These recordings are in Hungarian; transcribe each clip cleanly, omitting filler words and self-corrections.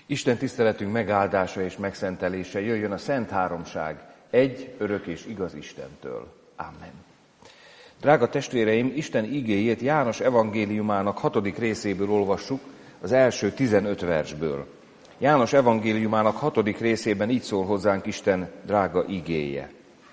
Isten tiszteletünk megáldása és megszentelése jöjjön a Szent Háromság, egy örök és igaz Istentől. Amen. Drága testvéreim, Isten igéjét János evangéliumának 6. részéből olvassuk, az első 15 versből. János evangéliumának 6. részében így szól hozzánk Isten drága igéje.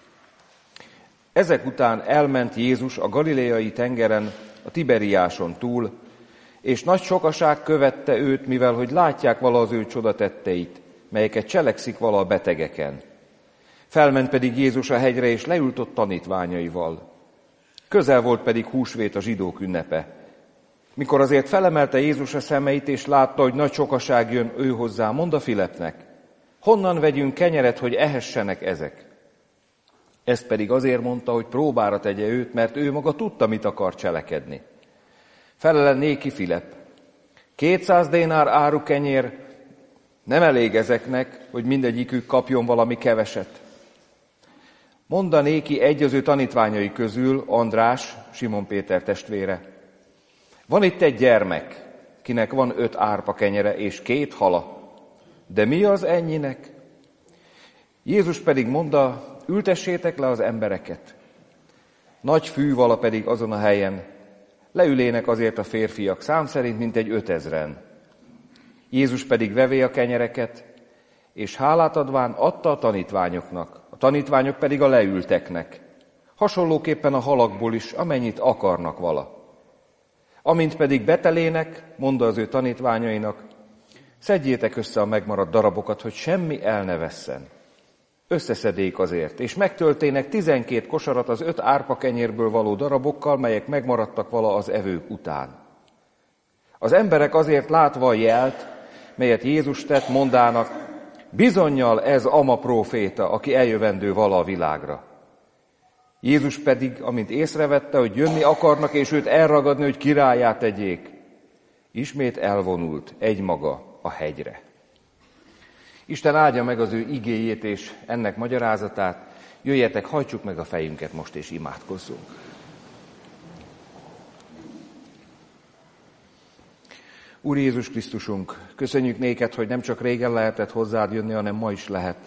Ezek után elment Jézus a galileai tengeren, a Tiberiáson túl, és nagy sokaság követte őt, mivel hogy látják vala az ő csodatetteit, melyeket cselekszik vala a betegeken. Felment pedig Jézus a hegyre, és leült ott tanítványaival. Közel volt pedig húsvét, a zsidók ünnepe. Mikor azért felemelte Jézus a szemeit, és látta, hogy nagy sokaság jön ő hozzá, mondta Filepnek: honnan vegyünk kenyeret, hogy ehessenek ezek? Ezt pedig azért mondta, hogy próbára tegye őt, mert ő maga tudta, mit akar cselekedni. Felele néki Filep: 200 dénár áru kenyér nem elég ezeknek, hogy mindegyikük kapjon valami keveset. Mondta néki egy az ő tanítványai közül, András, Simon Péter testvére: van itt egy gyermek, kinek van 5 árpa kenyere és 2 hala, de mi az ennyinek? Jézus pedig mondta: ültessétek le az embereket. Nagy fű vala pedig azon a helyen, leülének azért a férfiak szám szerint mintegy 5000-en. Jézus pedig vevé a kenyereket, és hálát adván adta a tanítványoknak, a tanítványok pedig a leülteknek, hasonlóképpen a halakból is, amennyit akarnak vala. Amint pedig betelének, mondta az ő tanítványainak: szedjétek össze a megmaradt darabokat, hogy semmi el ne vesszen. Összeszedék azért, és megtöltének 12 kosarat az 5 árpa kenyérből való darabokkal, melyek megmaradtak vala az evők után. Az emberek azért látva a jelt, melyet Jézus tett, mondának: bizonnyal ez ama próféta, aki eljövendő vala a világra. Jézus pedig, amint észrevette, hogy jönni akarnak, és őt elragadni, hogy királlyá tegyék, ismét elvonult egymaga a hegyre. Isten áldja meg az ő igéjét és ennek magyarázatát. Jöjjetek, hajtsuk meg a fejünket most, és imádkozzunk. Úr Jézus Krisztusunk, köszönjük néked, hogy nem csak régen lehetett hozzád jönni, hanem ma is lehet.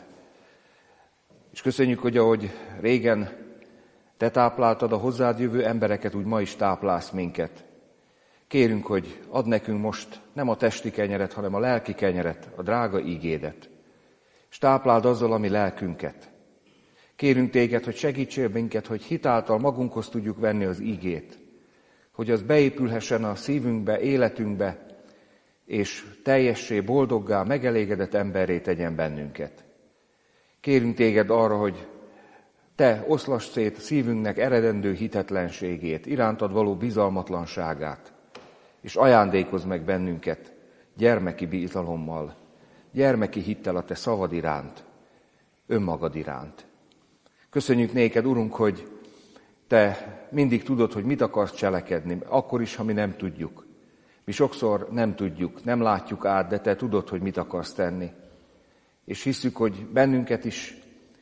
És köszönjük, hogy ahogy régen te tápláltad a hozzád jövő embereket, úgy ma is táplálsz minket. Kérünk, hogy add nekünk most nem a testi kenyeret, hanem a lelki kenyeret, a drága ígédet. És tápláld azzal a mi lelkünket. Kérünk téged, hogy segítsél minket, hogy hitáltal magunkhoz tudjuk venni az ígét, hogy az beépülhessen a szívünkbe, életünkbe, és teljessé, boldoggá, megelégedett emberré tegyen bennünket. Kérünk téged arra, hogy te oszlass szét szívünknek eredendő hitetlenségét, irántad való bizalmatlanságát, és ajándékozz meg bennünket gyermeki bizalommal, gyermeki hittel a te szavad iránt, önmagad iránt. Köszönjük néked, Urunk, hogy te mindig tudod, hogy mit akarsz cselekedni, akkor is, ha mi nem tudjuk. Mi sokszor nem tudjuk, nem látjuk át, de te tudod, hogy mit akarsz tenni. És hisszük, hogy bennünket is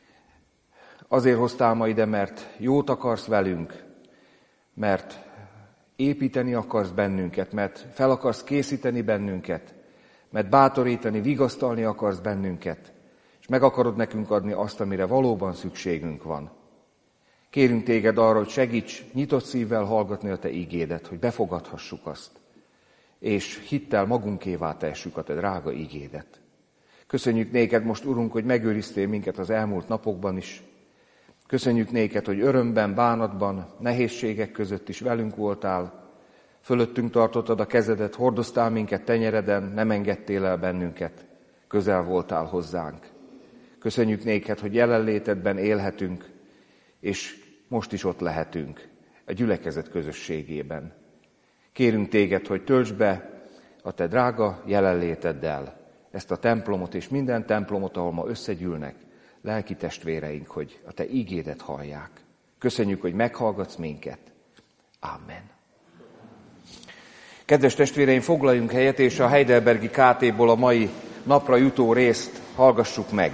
azért hoztál ma ide, mert jót akarsz velünk, mert építeni akarsz bennünket, mert fel akarsz készíteni bennünket, mert bátorítani, vigasztalni akarsz bennünket, és meg akarod nekünk adni azt, amire valóban szükségünk van. Kérünk téged arra, hogy segíts nyitott szívvel hallgatni a te ígédet, hogy befogadhassuk azt, és hittel magunkévá tessük a te drága ígédet. Köszönjük néked most, Urunk, hogy megőriztél minket az elmúlt napokban is. Köszönjük néked, hogy örömben, bánatban, nehézségek között is velünk voltál, fölöttünk tartottad a kezedet, hordoztál minket tenyereden, nem engedtél el bennünket, közel voltál hozzánk. Köszönjük néked, hogy jelenlétedben élhetünk, és most is ott lehetünk, a gyülekezet közösségében. Kérünk téged, hogy töltsd be a te drága jelenléteddel ezt a templomot és minden templomot, ahol ma összegyűlnek lelki testvéreink, hogy a te ígédet hallják. Köszönjük, hogy meghallgatsz minket. Amen. Kedves testvéreim, foglaljunk helyet, és a Heidelbergi KT-ból a mai napra jutó részt hallgassuk meg.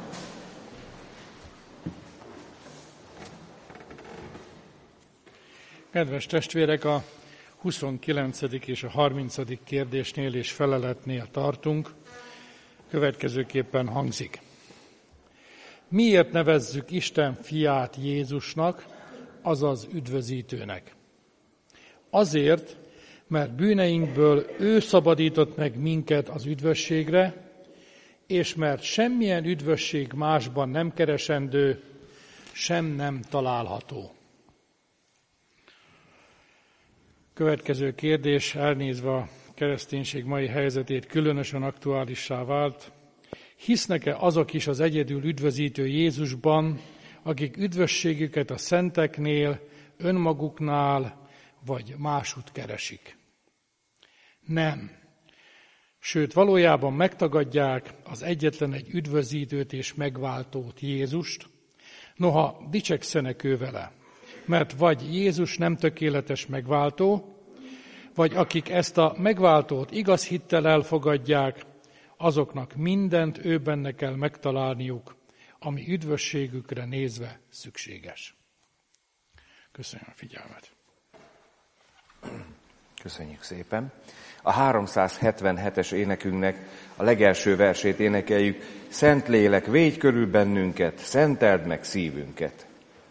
Kedves testvérek, a 29. és a 30. kérdésnél és feleletnél tartunk. következőképpen hangzik. Miért nevezzük Isten fiát Jézusnak, azaz üdvözítőnek? Azért, mert bűneinkből ő szabadított meg minket az üdvösségre, és mert semmilyen üdvösség másban nem keresendő, sem nem található. Következő kérdés, elnézve a kereszténység mai helyzetét, különösen aktuálissá vált. Hisznek-e azok is az egyedül üdvözítő Jézusban, akik üdvösségüket a szenteknél, önmaguknál vagy másút keresik? Nem. Sőt, valójában megtagadják az egyetlen egy üdvözítőt és megváltót, Jézust, noha dicsekszenek ő vele, mert vagy Jézus nem tökéletes megváltó, vagy akik ezt a megváltót igaz hittel elfogadják, azoknak mindent ő benne kell megtalálniuk, ami üdvösségükre nézve szükséges. Köszönöm a figyelmet. Köszönjük szépen. A 377-es énekünknek a legelső versét énekeljük. Szentlélek, védj körül bennünket, szenteld meg szívünket.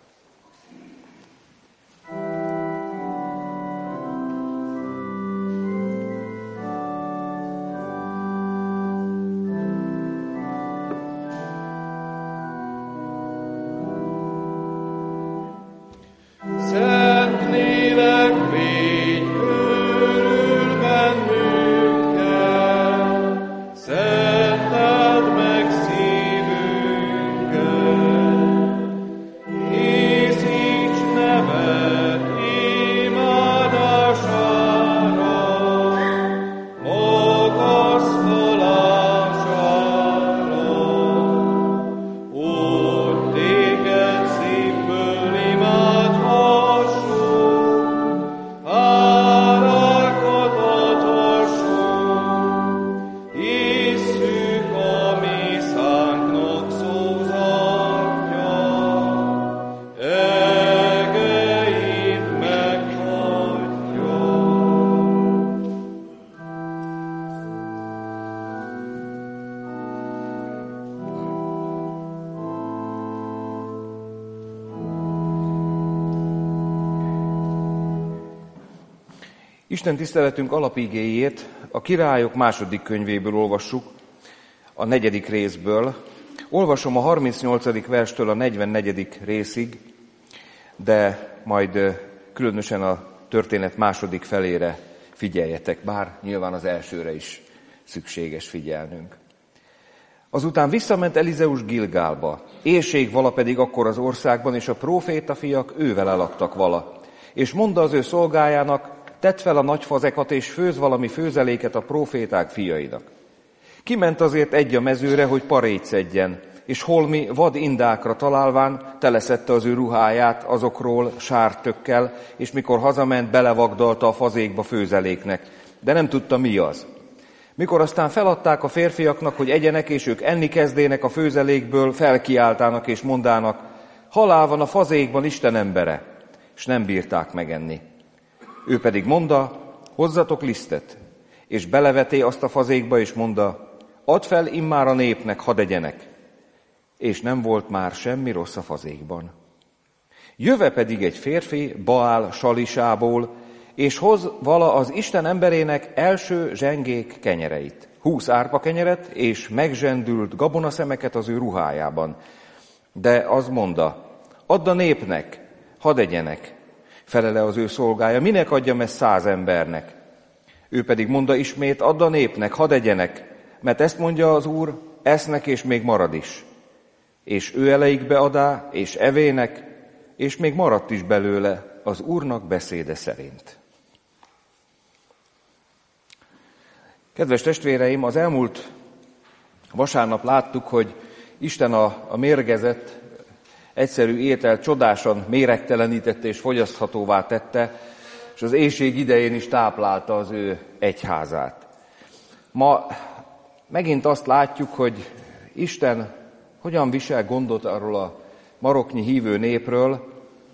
Isten tiszteletünk alapigéjét a Királyok második könyvéből olvassuk, a 4. részből. Olvasom a 38. verstől a 44. részig, de majd különösen a történet második felére figyeljetek, bár nyilván az elsőre is szükséges figyelnünk. Azután visszament Elizeus Gilgálba, éhség vala pedig akkor az országban, és a próféta fiak ővele laktak vala. És mondta az ő szolgájának, tedd fel a nagy fazekat, és főz valami főzeléket a próféták fiainak. Kiment azért egy a mezőre, hogy parét szedjen, és holmi vad indákra találván teleszedte az ő ruháját azokról sártökkel, és mikor hazament, belevagdalta a fazékba főzeléknek, de nem tudta, mi az. Mikor aztán feladták a férfiaknak, hogy egyenek, és ők enni kezdének a főzelékből, felkiáltának és mondának, halál van a fazékban, Isten embere, és nem bírták megenni. Ő pedig mondta, hozzatok lisztet, és beleveté azt a fazékba, és mondta, add fel immár a népnek, hadd egyenek. És nem volt már semmi rossz a fazékban. Jöve pedig egy férfi Baál Salisából, és hoz vala az Isten emberének első zsengék kenyereit, 20 árpa kenyeret, és megzsendült gabonaszemeket az ő ruhájában. De az mondta, add a népnek, hadd egyenek. Felele az ő szolgája, minek adjam ezt 100 embernek? Ő pedig mondta ismét, add a népnek, hadd egyenek, mert ezt mondja az Úr, esznek és még marad is. És ő eleikbe adá, és evének, és még maradt is belőle az Úrnak beszéde szerint. Kedves testvéreim, az elmúlt vasárnap láttuk, hogy Isten a mérgezett, egyszerű ételt csodásan méregtelenítette és fogyaszthatóvá tette, és az éhség idején is táplálta az ő egyházát. Ma megint azt látjuk, hogy Isten hogyan visel gondot arról a maroknyi hívő népről,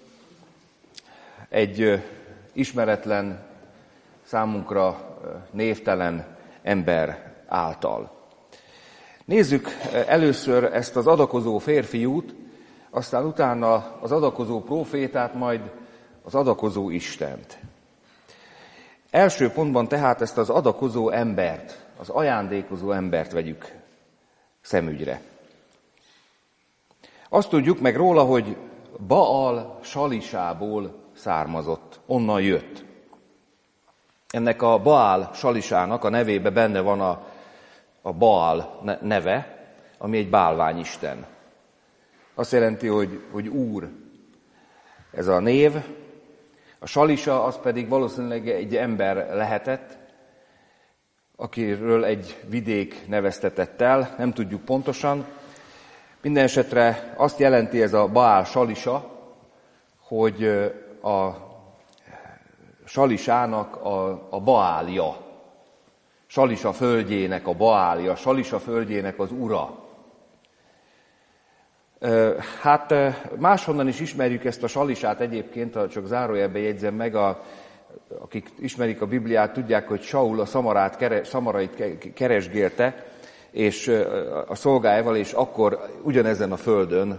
egy ismeretlen, számunkra névtelen ember által. Nézzük először ezt az adakozó férfiút, aztán utána az adakozó prófétát, majd az adakozó Istent. Első pontban tehát ezt az adakozó embert, az ajándékozó embert vegyük szemügyre. Azt tudjuk meg róla, hogy Baal Salisából származott, onnan jött. Ennek a Baal Salisának a nevébe benne van a Baal neve, ami egy bálványisten. Azt jelenti, hogy úr. Ez a név. A Salisa az pedig valószínűleg egy ember lehetett, akiről egy vidék neveztetett el, nem tudjuk pontosan. Minden esetre azt jelenti ez a Baal Salisa, hogy a Salisának a Baálja, Salisa földjének a Baálja, Salisa földjének az ura. Hát máshonnan is ismerjük ezt a Salisát egyébként, csak zárójelben jegyzem meg, akik ismerik a Bibliát, tudják, hogy Saul a szamarait keresgélte, és a szolgájával, és akkor ugyanezen a földön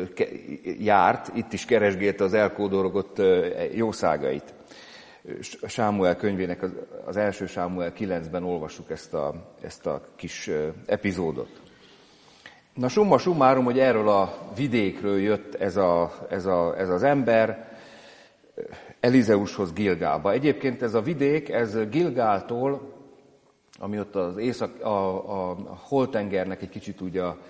járt, itt is keresgélte az elkódolgott jószágait. Sámuel könyvének az első Sámuel 9-ben olvassuk ezt a kis epizódot. Na summa summarum, hogy erről a vidékről jött ez az ember Elizeushoz Gilgálba. Egyébként ez a vidék, ez Gilgáltól, ami ott az a Holtengernek egy kicsit úgy a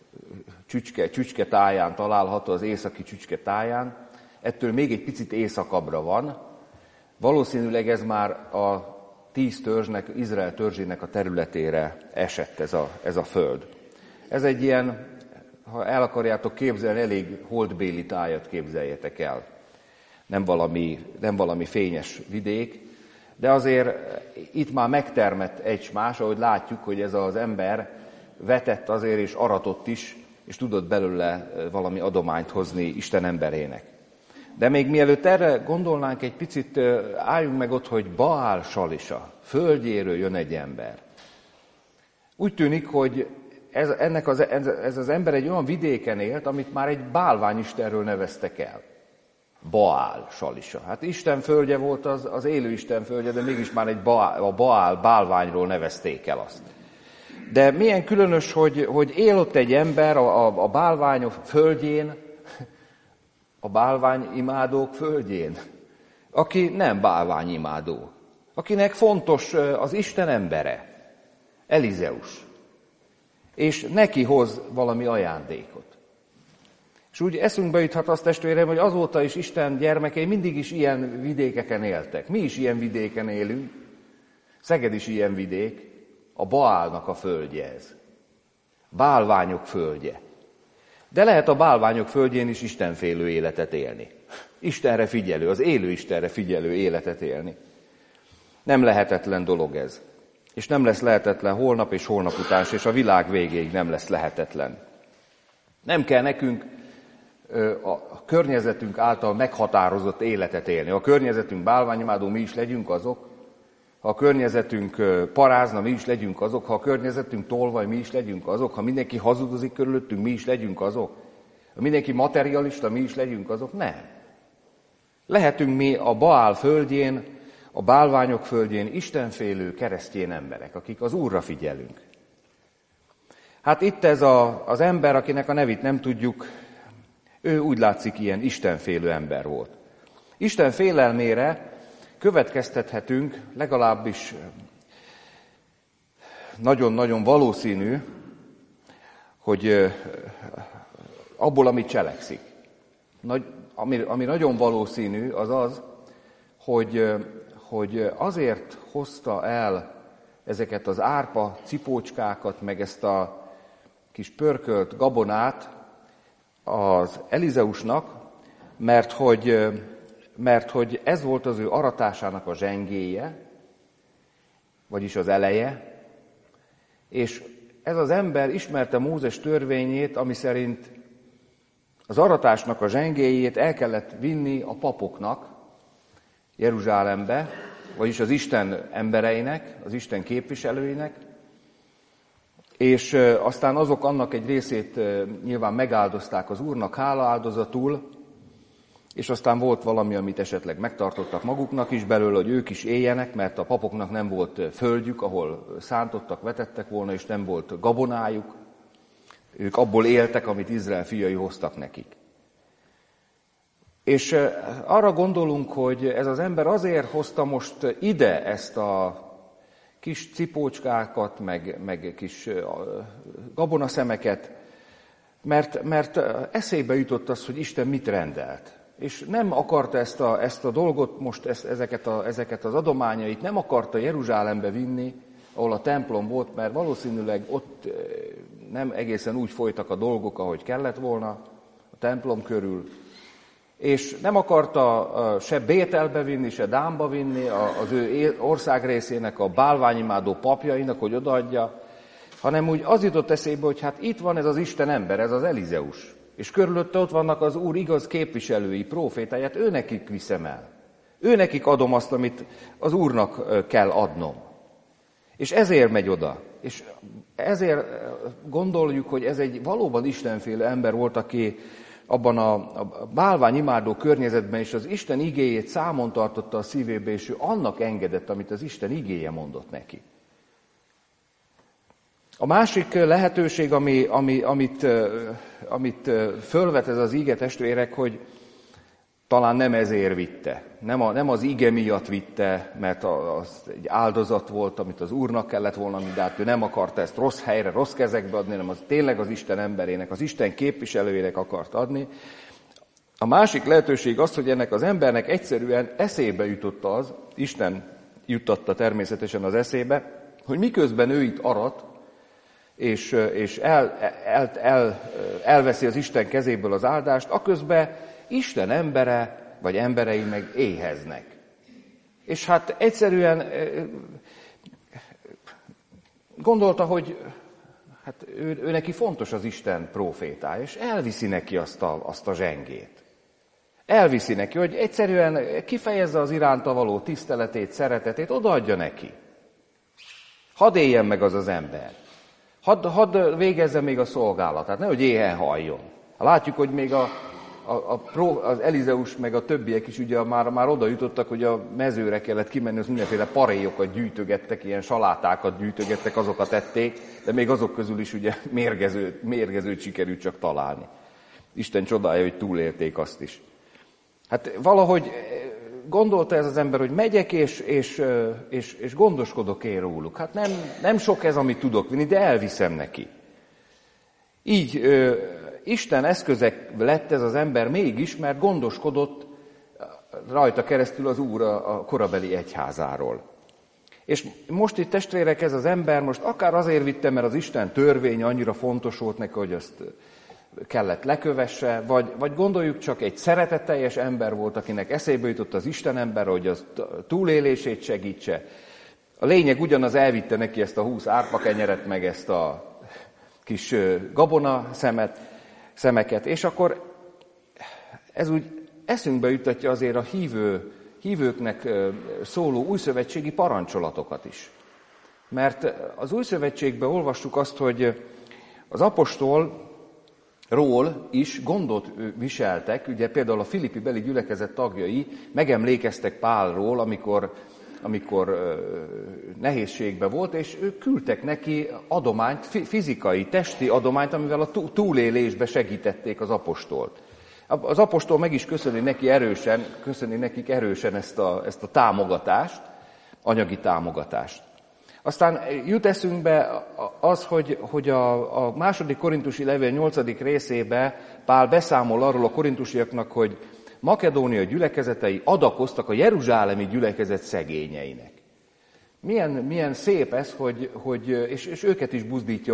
csücske táján található, az északi csücske táján, ettől még egy picit északabbra van. Valószínűleg ez már a 10 törzsnek, Izrael törzsének a területére esett ez a föld. Ez egy ilyen, ha el akarjátok képzelni, elég holdbéli tájat képzeljetek el. Nem valami fényes vidék, de azért itt már megtermett egymás, ahogy látjuk, hogy ez az ember vetett azért és aratott is, és tudott belőle valami adományt hozni Isten emberének. De még mielőtt erre gondolnánk egy picit, álljunk meg ott, hogy Baal Salisa, földjéről jön egy ember. Úgy tűnik, hogy ez az ember egy olyan vidéken élt, amit már egy bálványistenről neveztek el. Baal Salisa. Hát Isten földje volt az élő Isten földje, de mégis már a Baal bálványról nevezték el azt. De milyen különös, hogy él ott egy ember a bálványok földjén, a bálványimádók földjén, aki nem bálványimádó, akinek fontos az Isten embere, Elizeus, és neki hoz valami ajándékot. És úgy eszünkbe juthat azt, testvérem, hogy azóta is Isten gyermekei mindig is ilyen vidékeken éltek. Mi is ilyen vidéken élünk. Szeged is ilyen vidék. A Baálnak a földje ez. Bálványok földje. De lehet a bálványok földjén is istenfélő életet élni. Istenre figyelő, az élő Istenre figyelő életet élni. Nem lehetetlen dolog ez. És nem lesz lehetetlen holnap és holnap után, és a világ végéig nem lesz lehetetlen. Nem kell nekünk a környezetünk által meghatározott életet élni. Ha a környezetünk bálványimádó, mi is legyünk azok. Ha a környezetünk parázna, mi is legyünk azok. Ha a környezetünk tolvaj, mi is legyünk azok. Ha mindenki hazudozik körülöttünk, mi is legyünk azok. Ha mindenki materialista, mi is legyünk azok. Nem. Lehetünk mi a Baál földjén, a bálványok földjén istenfélő keresztény emberek, akik az Úrra figyelünk. Hát itt ez az ember, akinek a nevét nem tudjuk, ő úgy látszik ilyen istenfélő ember volt. Isten félelmére következtethetünk, legalábbis nagyon-nagyon valószínű, hogy abból, amit cselekszik. Ami nagyon valószínű, az az, hogy azért hozta el ezeket az árpa cipócskákat, meg ezt a kis pörkölt gabonát az Elizeusnak, mert hogy ez volt az ő aratásának a zsengéje, vagyis az eleje, és ez az ember ismerte Mózes törvényét, ami szerint az aratásnak a zsengéjét el kellett vinni a papoknak Jeruzsálembe, vagyis az Isten embereinek, az Isten képviselőinek, és aztán azok annak egy részét nyilván megáldozták az Úrnak hálaáldozatul, és aztán volt valami, amit esetleg megtartottak maguknak is belőle, hogy ők is éljenek, mert a papoknak nem volt földjük, ahol szántottak, vetettek volna, és nem volt gabonájuk. Ők abból éltek, amit Izrael fiai hoztak nekik. És arra gondolunk, hogy ez az ember azért hozta most ide ezt a kis cipócskákat, meg kis gabonaszemeket, mert eszébe jutott az, hogy Isten mit rendelt. És nem akarta ezt a dolgot, most ezeket az adományait nem akarta Jeruzsálembe vinni, ahol a templom volt, mert valószínűleg ott nem egészen úgy folytak a dolgok, ahogy kellett volna a templom körül. És nem akarta se Bételbe vinni, se Dánba vinni az ő országrészének a bálványimádó papjainak, hogy odaadja, hanem úgy az jutott eszébe, hogy hát itt van ez az Isten ember, ez az Elizeus. És körülötte ott vannak az Úr igaz képviselői, prófétáját, őnekik viszem el. Őnekik adom azt, amit az Úrnak kell adnom. És ezért megy oda. És ezért gondoljuk, hogy ez egy valóban istenfélő ember volt, aki abban a bálványimádó környezetben is az Isten igéjét számon tartotta a szívébe, és ő annak engedett, amit az Isten igéje mondott neki. A másik lehetőség, amit fölvet ez az ige, testvérek, hogy talán nem ezért vitte. Nem az ige miatt vitte, mert az egy áldozat volt, amit az Úrnak kellett volna, de hát ő nem akarta ezt rossz helyre, rossz kezekbe adni, hanem az tényleg az Isten emberének, az Isten képviselőjének akart adni. A másik lehetőség az, hogy ennek az embernek egyszerűen eszébe jutott az, Isten juttatta természetesen az eszébe, hogy miközben ő itt arat, és elveszi az Isten kezéből az áldást, aközben Isten embere, vagy emberei meg éheznek. És hát egyszerűen gondolta, hogy hát ő neki fontos az Isten prófétája, és elviszi neki azt a zsengét. Elviszi neki, hogy egyszerűen kifejezze az iránta való tiszteletét, szeretetét, odaadja neki. Hadd éljen meg az ember. Hadd végezze még a szolgálatát, nehogy éhen haljon. Látjuk, hogy még az Elizeus meg a többiek is ugye már oda jutottak, hogy a mezőre kellett kimenni, az mindenféle paréjokat gyűjtögettek, ilyen salátákat gyűjtögettek, azokat ették, de még azok közül is ugye mérgezőt sikerült csak találni. Isten csodája, hogy túlélték azt is. Hát valahogy gondolta ez az ember, hogy megyek és gondoskodok én róluk. Hát nem sok ez, amit tudok vinni, de elviszem neki. Így Isten eszköze lett ez az ember mégis, mert gondoskodott rajta keresztül az Úr a korabeli egyházáról. És most itt testvérek, ez az ember most akár azért vitte, mert az Isten törvény annyira fontos volt neki, hogy azt kellett lekövesse, vagy gondoljuk csak egy szeretetteljes ember volt, akinek eszébe jutott az Isten ember, hogy az túlélését segítse. A lényeg ugyanaz, elvitte neki ezt a 20 árpakenyeret, meg ezt a kis gabona szemeket, és akkor ez úgy eszünkbe juttatja azért a hívőknek szóló újszövetségi parancsolatokat is. Mert az újszövetségben olvassuk azt, hogy az apostolról is gondot viseltek, ugye például a Filippi beli gyülekezet tagjai megemlékeztek Pálról, amikor nehézségben volt, és ők küldtek neki adományt, fizikai, testi adományt, amivel a túlélésbe segítették az apostolt. Az apostol meg is köszöni nekik erősen ezt a támogatást, anyagi támogatást. Aztán jut eszünkbe az, hogy a második korintusi levél 8. részébe Pál beszámol arról a korintusiaknak, hogy Makedónia gyülekezetei adakoztak a jeruzsálemi gyülekezet szegényeinek. Milyen szép ez, és őket is buzdítja,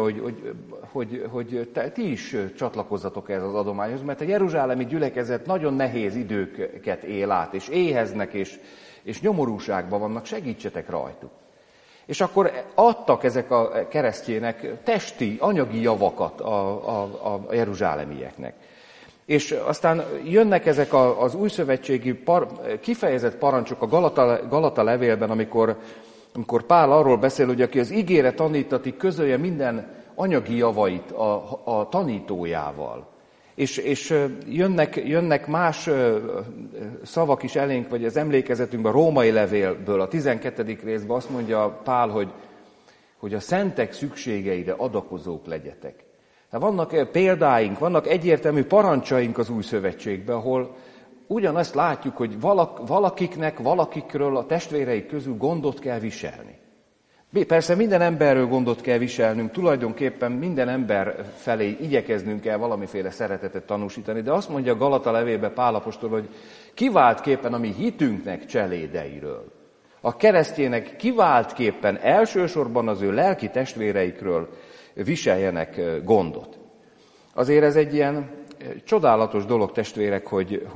hogy ti is csatlakozzatok ehhez az adományhoz, mert a jeruzsálemi gyülekezet nagyon nehéz időket él át, és éheznek, és nyomorúságban vannak, segítsetek rajtuk. És akkor adtak ezek a keresztjének testi, anyagi javakat a jeruzsálemieknek. És aztán jönnek ezek az újszövetségi kifejezett parancsok a Galata levélben, amikor Pál arról beszél, hogy aki az ígére tanítatik, közölje minden anyagi javait a tanítójával. És jönnek más szavak is elénk, vagy az emlékezetünkben, a római levélből, a 12. részben azt mondja Pál, hogy a szentek szükségeire adakozók legyetek. Tehát vannak példáink, vannak egyértelmű parancsaink az új szövetségben, ahol ugyanazt látjuk, hogy valakikről a testvéreik közül gondot kell viselni. Persze minden emberről gondot kell viselnünk, tulajdonképpen minden ember felé igyekeznünk kell valamiféle szeretetet tanúsítani, de azt mondja Galata levélben Pál apostol, hogy kiváltképpen a mi hitünknek cselédeiről. A keresztjének kiváltképpen elsősorban az ő lelki testvéreikről viseljenek gondot. Azért ez egy ilyen csodálatos dolog, testvérek,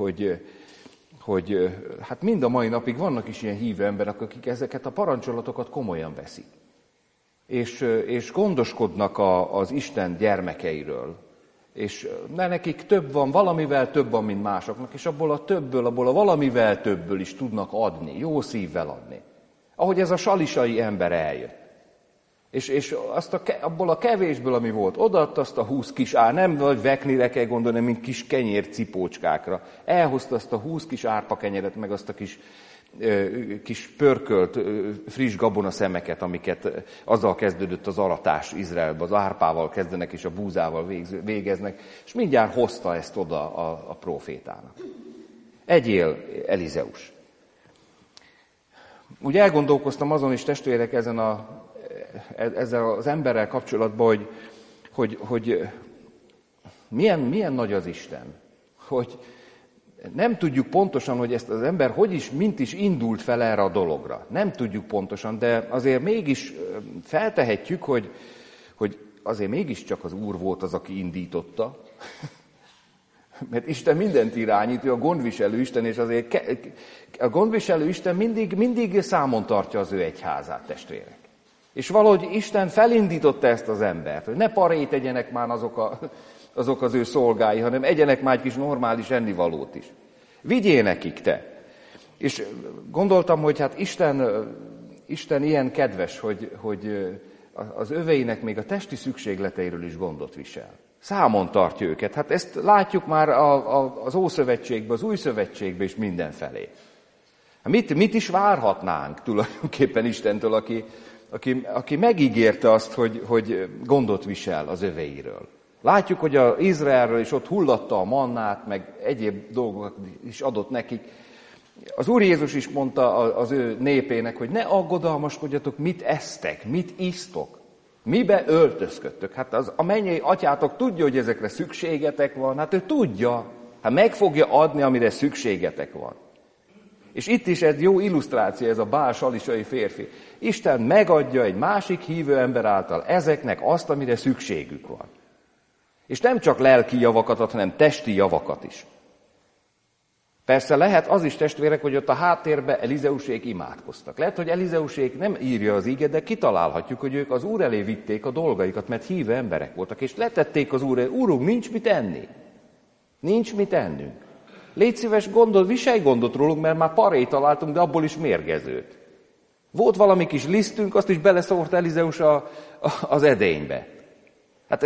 hogy hát mind a mai napig vannak is ilyen hívő emberek, akik ezeket a parancsolatokat komolyan veszik. És gondoskodnak az Isten gyermekeiről. És mert nekik több van, valamivel több van, mint másoknak, és abból a valamivel többből is tudnak adni, jó szívvel adni. Ahogy ez a salisai ember eljött. És abból a kevésből, ami volt, odaadta azt a 20 kis nem vagy veknire kell gondolni, mint kis kenyér cipócskákra. Elhozta azt a 20 kis árpa kenyeret, meg azt a kis pörkölt, friss gabona szemeket, amiket azzal kezdődött az aratás Izraelben, az árpával kezdenek és a búzával végeznek, és mindjárt hozta ezt oda a prófétának. Egyél, Elizeus. Úgy elgondolkoztam azon is, testvérek, ezzel az emberrel kapcsolatban, hogy milyen nagy az Isten. Hogy nem tudjuk pontosan, hogy ezt az ember mint is indult fel erre a dologra. Nem tudjuk pontosan, de azért mégis feltehetjük, hogy azért mégiscsak az Úr volt az, aki indította. Mert Isten mindent irányít, ő a gondviselő Isten, és azért a gondviselő Isten mindig számon tartja az ő egyházát, testvérek. És valahogy Isten felindította ezt az embert, hogy ne parét egyenek már azok az ő szolgái, hanem egyenek már egy kis normális ennivalót is. Vigyél nekik te! És gondoltam, hogy hát Isten ilyen kedves, hogy az öveinek még a testi szükségleteiről is gondot visel. Számon tartja őket. Hát ezt látjuk már az Ószövetségben, az Új Szövetségben is mindenfelé. Mit is várhatnánk tulajdonképpen Istentől, aki megígérte azt, hogy gondot visel az öveiről. Látjuk, hogy az Izraelről is ott hullatta a mannát, meg egyéb dolgokat is adott nekik. Az Úr Jézus is mondta az ő népének, hogy ne aggodalmaskodjatok, mit esztek, mit isztok, mibe öltözködtök. Hát a mennyei atyátok tudja, hogy ezekre szükségetek van, hát ő tudja, hát meg fogja adni, amire szükségetek van. És itt is egy jó illusztráció, ez a Bál salisai férfi. Isten megadja egy másik hívő ember által ezeknek azt, amire szükségük van. És nem csak lelki javakat ad, hanem testi javakat is. Persze lehet az is, testvérek, hogy ott a háttérben Elizeusék imádkoztak. Lehet, hogy Elizeusék nem írja az ige, de kitalálhatjuk, hogy ők az Úr elé vitték a dolgaikat, mert hívő emberek voltak, és letették az Úr elé, Úrunk, nincs mit enni. Nincs mit ennünk. Légy szíves, viselj gondot rólunk, mert már parét találtunk, de abból is mérgezőt. Volt valami kis lisztünk, azt is beleszórt Elizeus az edénybe. Hát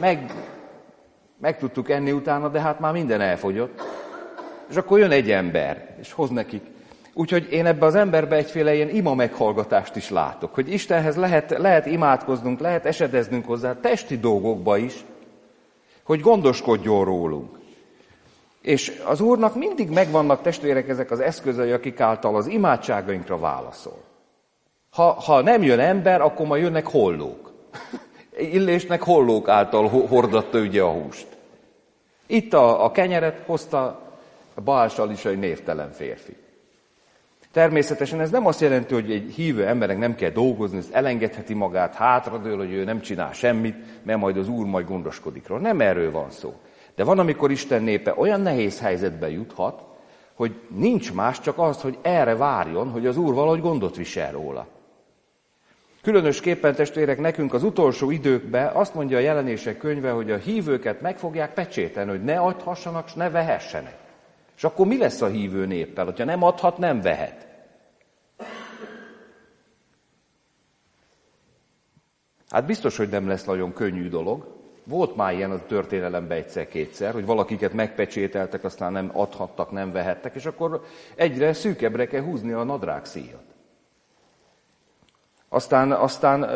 meg tudtuk enni utána, de hát már minden elfogyott. És akkor jön egy ember, és hoz nekik. Úgyhogy én ebbe az emberbe egyféle ilyen ima meghallgatást is látok, hogy Istenhez lehet imádkoznunk, lehet esedeznünk hozzá testi dolgokba is, hogy gondoskodjon rólunk. És az Úrnak mindig megvannak, testvérek, ezek az eszközei, akik által az imádságainkra válaszol. Ha nem jön ember, akkor majd jönnek hollók. Illésnek hollók által hordatta ugye a húst. Itt a kenyeret hozta a Bál salisai névtelen férfi. Természetesen ez nem azt jelenti, hogy egy hívő embernek nem kell dolgozni, ez elengedheti magát, hátradől, hogy ő nem csinál semmit, mert majd az Úr majd gondoskodik róla. Nem erről van szó. De van, amikor Isten népe olyan nehéz helyzetbe juthat, hogy nincs más, csak az, hogy erre várjon, hogy az Úr valahogy gondot visel róla. Különösképpen, testvérek, nekünk az utolsó időkben azt mondja a Jelenések könyve, hogy a hívőket meg fogják pecsételni, hogy ne adhassanak, s ne vehessenek. És akkor mi lesz a hívő néppel, hogyha nem adhat, nem vehet? Hát biztos, hogy nem lesz nagyon könnyű dolog. Volt már ilyen a történelemben egyszer-kétszer, hogy valakiket megpecsételtek, aztán nem adhattak, nem vehettek, és akkor egyre szűkebbre kell húzni a nadrágszíjat. Aztán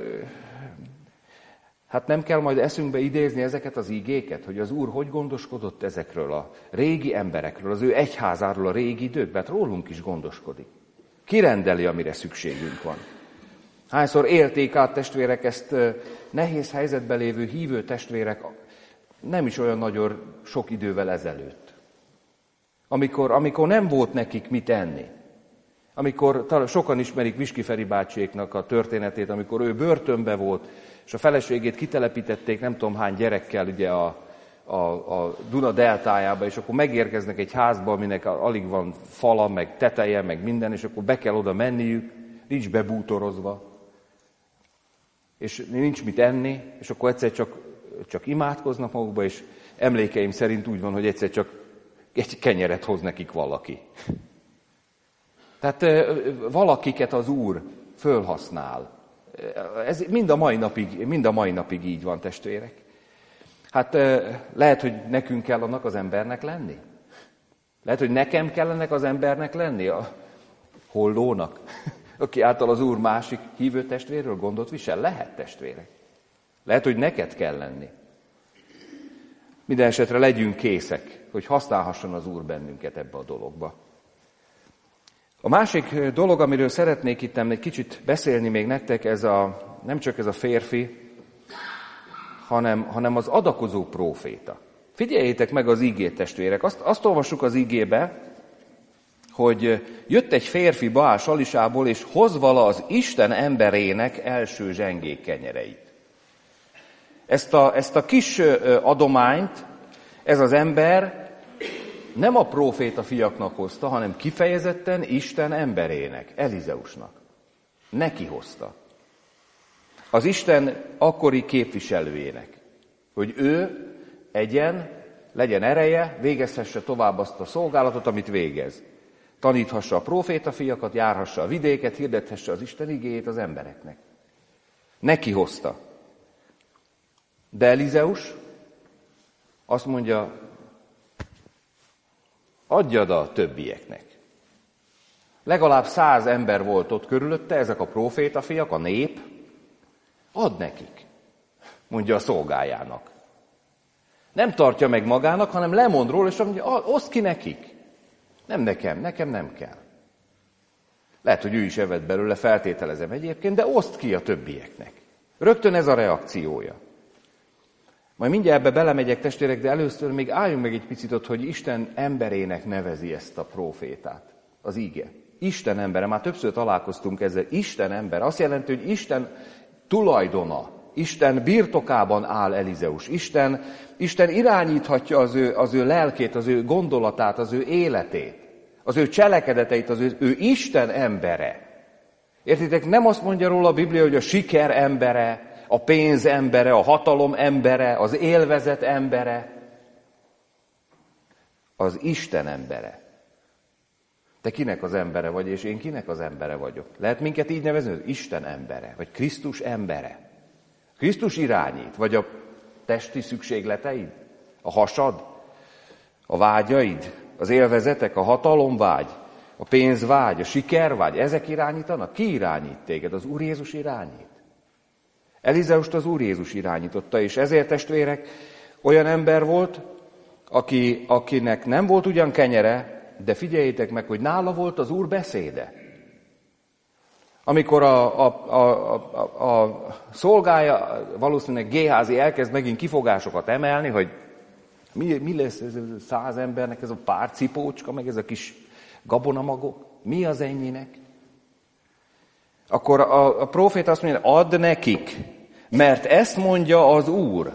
hát nem kell majd eszünkbe idézni ezeket az igéket, hogy az Úr hogy gondoskodott ezekről a régi emberekről, az ő egyházáról a régi időkben, hát rólunk is gondoskodik. Kirendeli, amire szükségünk van. Hányszor élték át, testvérek, ezt nehéz helyzetben lévő hívő testvérek nem is olyan nagyon sok idővel ezelőtt. Amikor nem volt nekik mit enni. Amikor sokan ismerik Viski Feri bácsiéknak a történetét, amikor ő börtönbe volt, és a feleségét kitelepítették nem tudom hány gyerekkel ugye a Duna deltájába, és akkor megérkeznek egy házba, aminek alig van fala, meg teteje, meg minden, és akkor be kell oda menniük, nincs bebútorozva, és nincs mit enni, és akkor egyszer csak imádkoznak magukba, és emlékeim szerint úgy van, hogy egyszer csak egy kenyeret hoz nekik valaki. Tehát valakiket az Úr fölhasznál. Ez mind a mai napig így van, testvérek. Hát lehet, hogy nekünk kell annak az embernek lenni. Lehet, hogy nekem kell ennek az embernek lenni, a hollónak, aki által az Úr másik hívő testvéről gondot visel. Lehet, testvérek. Lehet, hogy neked kell lenni. Minden esetre legyünk készek, hogy használhasson az Úr bennünket ebbe a dologba. A másik dolog, amiről szeretnék itt egy kicsit beszélni még nektek, nem csak ez a férfi, hanem az adakozó próféta. Figyeljétek meg az igét, testvérek. Azt olvassuk az igébe, hogy jött egy férfi Baál Salisából, és hoz vala az Isten emberének első zsengék kenyereit. Ezt a kis adományt ez az ember nem a próféta fiaknak hozta, hanem kifejezetten Isten emberének, Elizeusnak. Neki hozta. Az Isten akkori képviselőjének, hogy ő legyen ereje, végezhesse tovább azt a szolgálatot, amit végez. Taníthassa a próféta fiakat, járhassa a vidéket, hirdethesse az Isten igéjét az embereknek. Neki hozta. De Elizeus azt mondja, adjad a többieknek. Legalább 100 ember volt ott körülötte, ezek a prófétafiak, a nép. Add nekik, mondja a szolgájának. Nem tartja meg magának, hanem lemond róla, és mondja, oszd ki nekik. Nem nekem nem kell. Lehet, hogy ő is evett belőle, feltételezem egyébként, de oszd ki a többieknek. Rögtön ez a reakciója. Majd mindjárt ebbe belemegyek, testvérek, de először még álljunk meg egy picit ott, hogy Isten emberének nevezi ezt a prófétát, az ige. Isten embere, már többször találkoztunk ezzel, Isten ember. Azt jelenti, hogy Isten tulajdona, Isten birtokában áll Elizeus. Isten irányíthatja az ő lelkét, az ő gondolatát, az ő életét, az ő cselekedeteit, az ő Isten embere. Értitek, nem azt mondja róla a Biblia, hogy a siker embere, a pénz embere, a hatalom embere, az élvezet embere, az Isten embere. Te kinek az embere vagy, és én kinek az embere vagyok? Lehet minket így nevezni, hogy Isten embere, vagy Krisztus embere. Krisztus irányít, vagy a testi szükségleteid, a hasad, a vágyaid, az élvezetek, a hatalomvágy, a pénzvágy, a sikervágy, ezek irányítanak? Ki irányít téged? Az Úr Jézus irányít. Elizeust az Úr Jézus irányította, és ezért, testvérek, olyan ember volt, akinek nem volt ugyan kenyere, de figyeljétek meg, hogy nála volt az Úr beszéde. Amikor a szolgája, valószínűleg Géházi elkezd megint kifogásokat emelni, hogy mi lesz ez 100 embernek ez a pár cipócska, meg ez a kis gabonamagok, mi az ennyinek? Akkor a prófét azt mondja, add nekik, mert ezt mondja az Úr.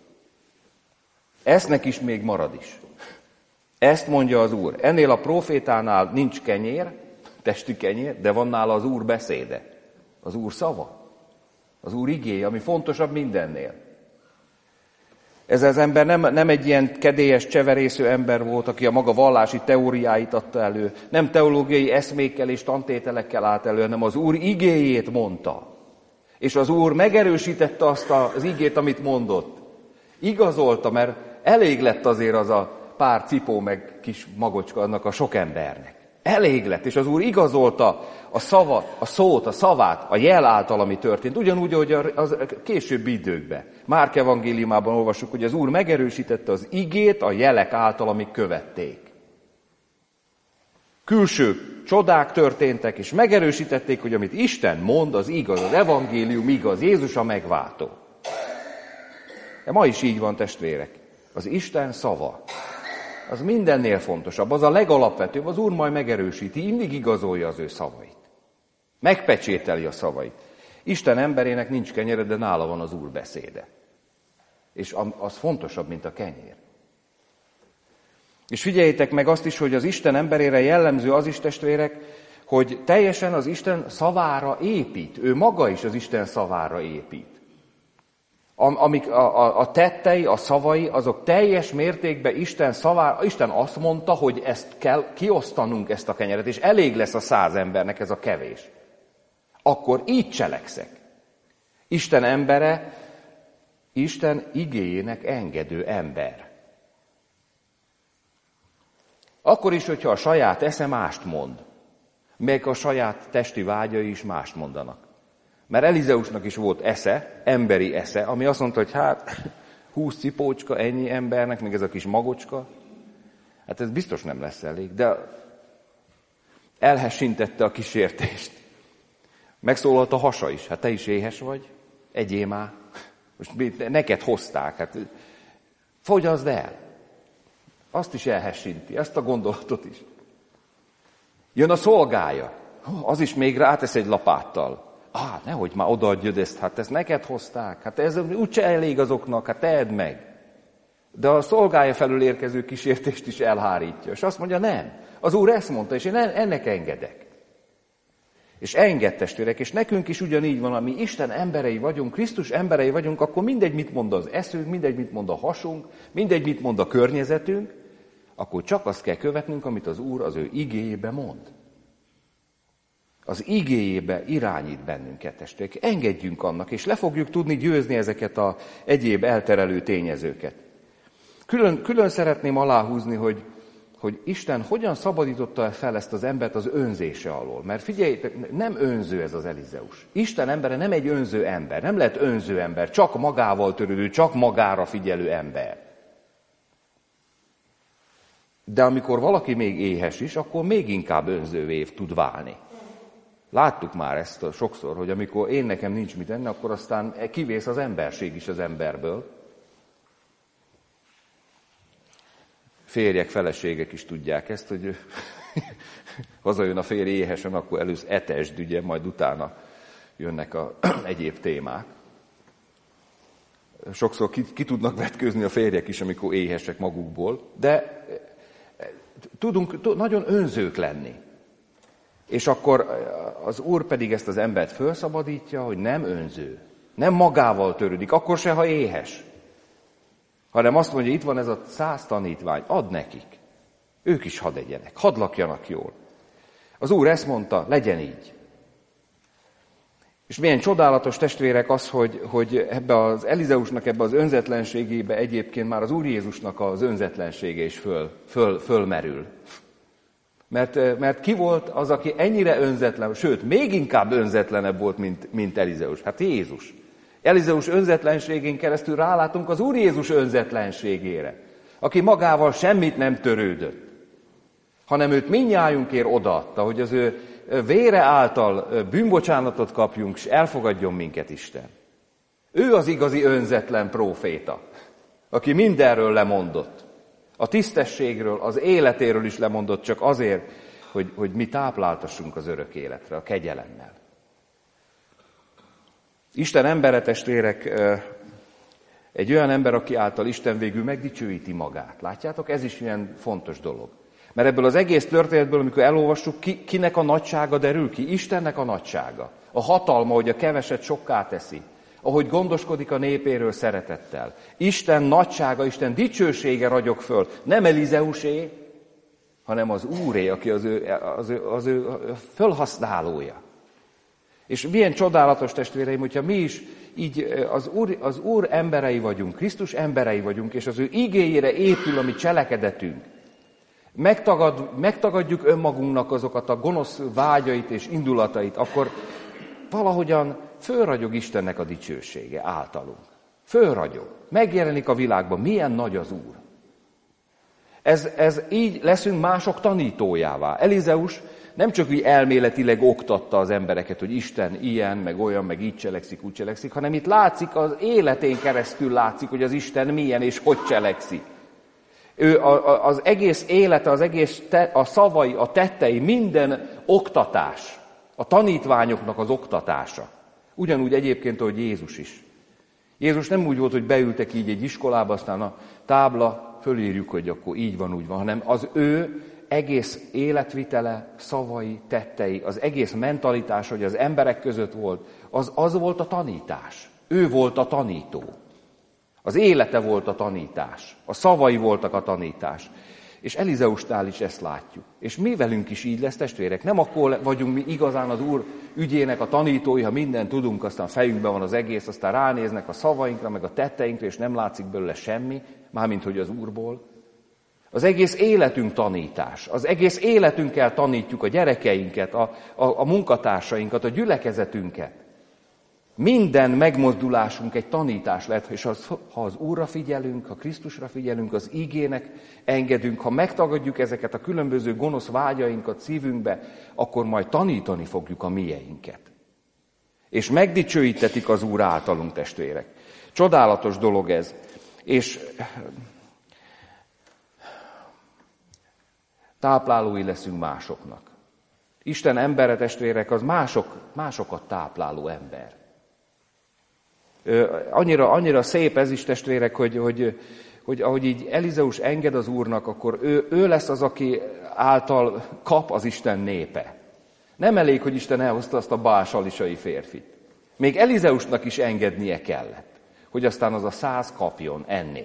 Esznek is még marad is. Ezt mondja az Úr. Ennél a prófétánál nincs kenyér, testi kenyér, de van nála az Úr beszéde. Az Úr szava. Az Úr igéje, ami fontosabb mindennél. Ez az ember nem egy ilyen kedélyes, cseverésző ember volt, aki a maga vallási teóriáit adta elő. Nem teológiai eszmékkel és tantételekkel állt elő, hanem az Úr igéjét mondta. És az Úr megerősítette azt az igét, amit mondott. Igazolta, mert elég lett azért az a pár cipó meg kis magocska annak a sok embernek. Elég lett, és az Úr igazolta a szavat, a szót, a szavát, a jel által, ami történt. Ugyanúgy, ahogy a későbbi időkben. Márk evangéliumában olvassuk, hogy az Úr megerősítette az igét a jelek által, amik követték. Külső csodák történtek, és megerősítették, hogy amit Isten mond, az igaz, az evangélium igaz, Jézus a megváltó. De ma is így van, testvérek. Az Isten szava, az mindennél fontosabb, az a legalapvetőbb, az Úr majd megerősíti, mindig igazolja az ő szavait. Megpecsételi a szavait. Isten emberének nincs kenyere, de nála van az Úr beszéde. És az fontosabb, mint a kenyér. És figyeljétek meg azt is, hogy az Isten emberére jellemző az is, testvérek, hogy teljesen az Isten szavára épít. Ő maga is az Isten szavára épít. Amik a tettei, a szavai, azok teljes mértékben Isten szavára, Isten azt mondta, hogy ezt kell kiosztanunk, ezt a kenyeret, és elég lesz a 100 embernek ez a kevés. Akkor így cselekszek. Isten embere, Isten igéjének engedő ember. Akkor is, hogyha a saját esze mást mond, még a saját testi vágyai is mást mondanak. Mert Elizeusnak is volt esze, emberi esze, ami azt mondta, hogy hát 20 cipócska ennyi embernek, meg ez a kis magocska, hát ez biztos nem lesz elég, de elhessintette a kísértést. Megszólalt a hasa is, hát te is éhes vagy, egyél már, most neked hozták, hát fogyaszd el. Azt is elhessinti, ezt a gondolatot is. Jön a szolgája, az is még rátesz egy lapáttal. Nehogy már odaadjad ezt, hát ezt neked hozták, hát ez úgyse elég azoknak, hát tedd meg. De a szolgája felül érkező kísértést is elhárítja, és azt mondja, nem. Az Úr ezt mondta, és én ennek engedek. És engedd, testvérek, és nekünk is ugyanígy van, ami Isten emberei vagyunk, Krisztus emberei vagyunk, akkor mindegy, mit mond az eszünk, mindegy, mit mond a hasunk, mindegy, mit mond a környezetünk, akkor csak azt kell követnünk, amit az Úr az ő igéjébe mond. Az igéjébe irányít bennünket, testvérek. Engedjünk annak, és le fogjuk tudni győzni ezeket az egyéb elterelő tényezőket. Külön szeretném aláhúzni, hogy Isten hogyan szabadította fel ezt az embert az önzése alól. Mert figyeljétek, nem önző ez az Elizeus. Isten embere nem egy önző ember, nem lehet önző ember, csak magával törődő, csak magára figyelő ember. De amikor valaki még éhes is, akkor még inkább önzővé tud válni. Láttuk már ezt sokszor, hogy amikor nekem nincs mit enni, akkor aztán kivész az emberség is az emberből. Férjek, feleségek is tudják ezt, hogy hazajön a férj éhesen, akkor először etesd, ugye, majd utána jönnek a egyéb témák. Sokszor ki tudnak vetkőzni a férjek is, amikor éhesek magukból, de tudunk nagyon önzők lenni. És akkor az Úr pedig ezt az embert felszabadítja, hogy nem önző, nem magával törődik, akkor se, ha éhes. Hanem azt mondja, itt van ez a 100 tanítvány, add nekik. Ők is hadd egyenek, hadd lakjanak jól. Az Úr ezt mondta, legyen így. És milyen csodálatos, testvérek, az, hogy ebbe az Elizeusnak ebbe az önzetlenségébe egyébként már az Úr Jézusnak az önzetlensége is fölmerül. Mert ki volt az, aki ennyire önzetlen, sőt, még inkább önzetlenebb volt, mint Elizeus? Hát Jézus. Elizeus önzetlenségén keresztül rálátunk az Úr Jézus önzetlenségére, aki magával semmit nem törődött, hanem őt mindnyájunkért odaadta, hogy az ő vére által bűnbocsánatot kapjunk, és elfogadjon minket Isten. Ő az igazi önzetlen próféta, aki mindenről lemondott. A tisztességről, az életéről is lemondott, csak azért, hogy mi tápláltassunk az örök életre, a kegyelemmel. Isten embere, testvérek, egy olyan ember, aki által Isten végül megdicsőíti magát. Látjátok, ez is ilyen fontos dolog. Mert ebből az egész történetből, amikor elolvassuk, kinek a nagysága derül ki? Istennek a nagysága. A hatalma, hogy a keveset sokká teszi. Ahogy gondoskodik a népéről szeretettel. Isten nagysága, Isten dicsősége ragyog föl. Nem Elizeusé, hanem az Úré, aki az ő fölhasználója. És milyen csodálatos, testvéreim, hogyha mi is így az Úr emberei vagyunk, Krisztus emberei vagyunk, és az ő igéjére épül a mi cselekedetünk. Megtagadjuk önmagunknak azokat a gonosz vágyait és indulatait, akkor valahogyan fölragyog Istennek a dicsősége általunk. Fölragyog. Megjelenik a világban, milyen nagy az Úr. Ez így leszünk mások tanítójává. Elizeus nem csak úgy elméletileg oktatta az embereket, hogy Isten ilyen, meg olyan, meg így cselekszik, úgy cselekszik, hanem itt látszik, az életén keresztül látszik, hogy az Isten milyen és hogy cselekszik. Ő az egész élete, a szavai, a tettei, minden oktatás, a tanítványoknak az oktatása. Ugyanúgy egyébként, ahogy Jézus is. Jézus nem úgy volt, hogy beültek így egy iskolába, aztán a tábla, fölírjuk, hogy akkor így van, úgy van, hanem az ő egész életvitele, szavai, tettei, az egész mentalitás, hogy az emberek között volt, az volt a tanítás. Ő volt a tanító. Az élete volt a tanítás. A szavai voltak a tanítás. És Elizeusnál is ezt látjuk. És mi velünk is így lesz, testvérek. Nem akkor vagyunk mi igazán az Úr ügyének a tanítói, ha mindent tudunk, aztán fejünkben van az egész, aztán ránéznek a szavainkra, meg a tetteinkre, és nem látszik belőle semmi, mármint hogy az Úrból. Az egész életünk tanítás. Az egész életünkkel tanítjuk a gyerekeinket, a munkatársainkat, a gyülekezetünket. Minden megmozdulásunk egy tanítás lehet, és ha az Úrra figyelünk, ha Krisztusra figyelünk, az igének engedünk, ha megtagadjuk ezeket a különböző gonosz vágyainkat szívünkbe, akkor majd tanítani fogjuk a mieinket. És megdicsőítetik az Úr általunk, testvérek. Csodálatos dolog ez. És táplálói leszünk másoknak. Isten embere, testvérek, az másokat tápláló ember. Annyira szép ez is, testvérek, hogy ahogy így Elizeus enged az Úrnak, akkor ő lesz az, aki által kap az Isten népe. Nem elég, hogy Isten elhozta azt a bálsalisai férfit. Még Elizeusnak is engednie kellett, hogy aztán az a 100 kapjon enni.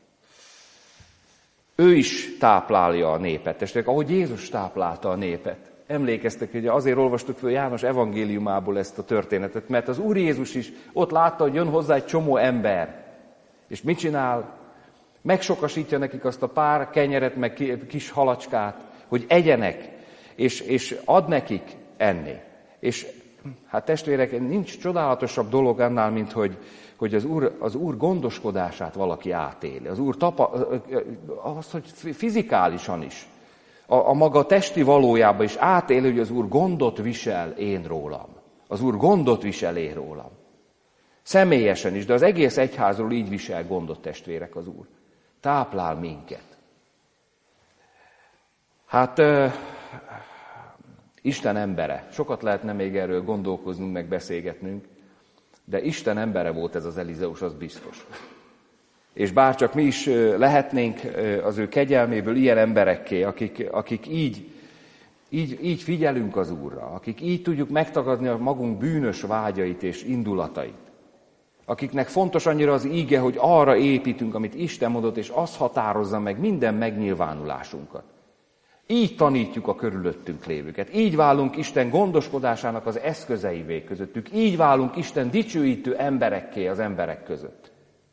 Ő is táplálja a népet, testvérek, ahogy Jézus táplálta a népet. Emlékeztek, hogy azért olvastuk föl János evangéliumából ezt a történetet, mert az Úr Jézus is ott látta, hogy jön hozzá egy csomó ember. És mit csinál? Megsokasítja nekik azt a pár kenyeret, meg kis halacskát, hogy egyenek, és ad nekik enni. És hát testvérek, nincs csodálatosabb dolog annál, mint hogy az Úr gondoskodását valaki átéli. Az Úr az, hogy fizikálisan is. A maga testi valójában is átéli, hogy az Úr gondot visel én rólam. Az Úr gondot visel én rólam. Személyesen is, de az egész egyházról így visel gondot, testvérek, az Úr. Táplál minket. Hát Isten embere. Sokat lehetne még erről gondolkoznunk, meg beszélgetnünk, de Isten embere volt ez az Elizeus, az biztos. És bárcsak mi is lehetnénk az ő kegyelméből ilyen emberekké, akik így figyelünk az Úrra, akik így tudjuk megtagadni a magunk bűnös vágyait és indulatait, akiknek fontos annyira az íge, hogy arra építünk, amit Isten mondott, és az határozza meg minden megnyilvánulásunkat. Így tanítjuk a körülöttünk lévőket, így válunk Isten gondoskodásának az eszközeivé közöttük, így válunk Isten dicsőítő emberekké az emberek között.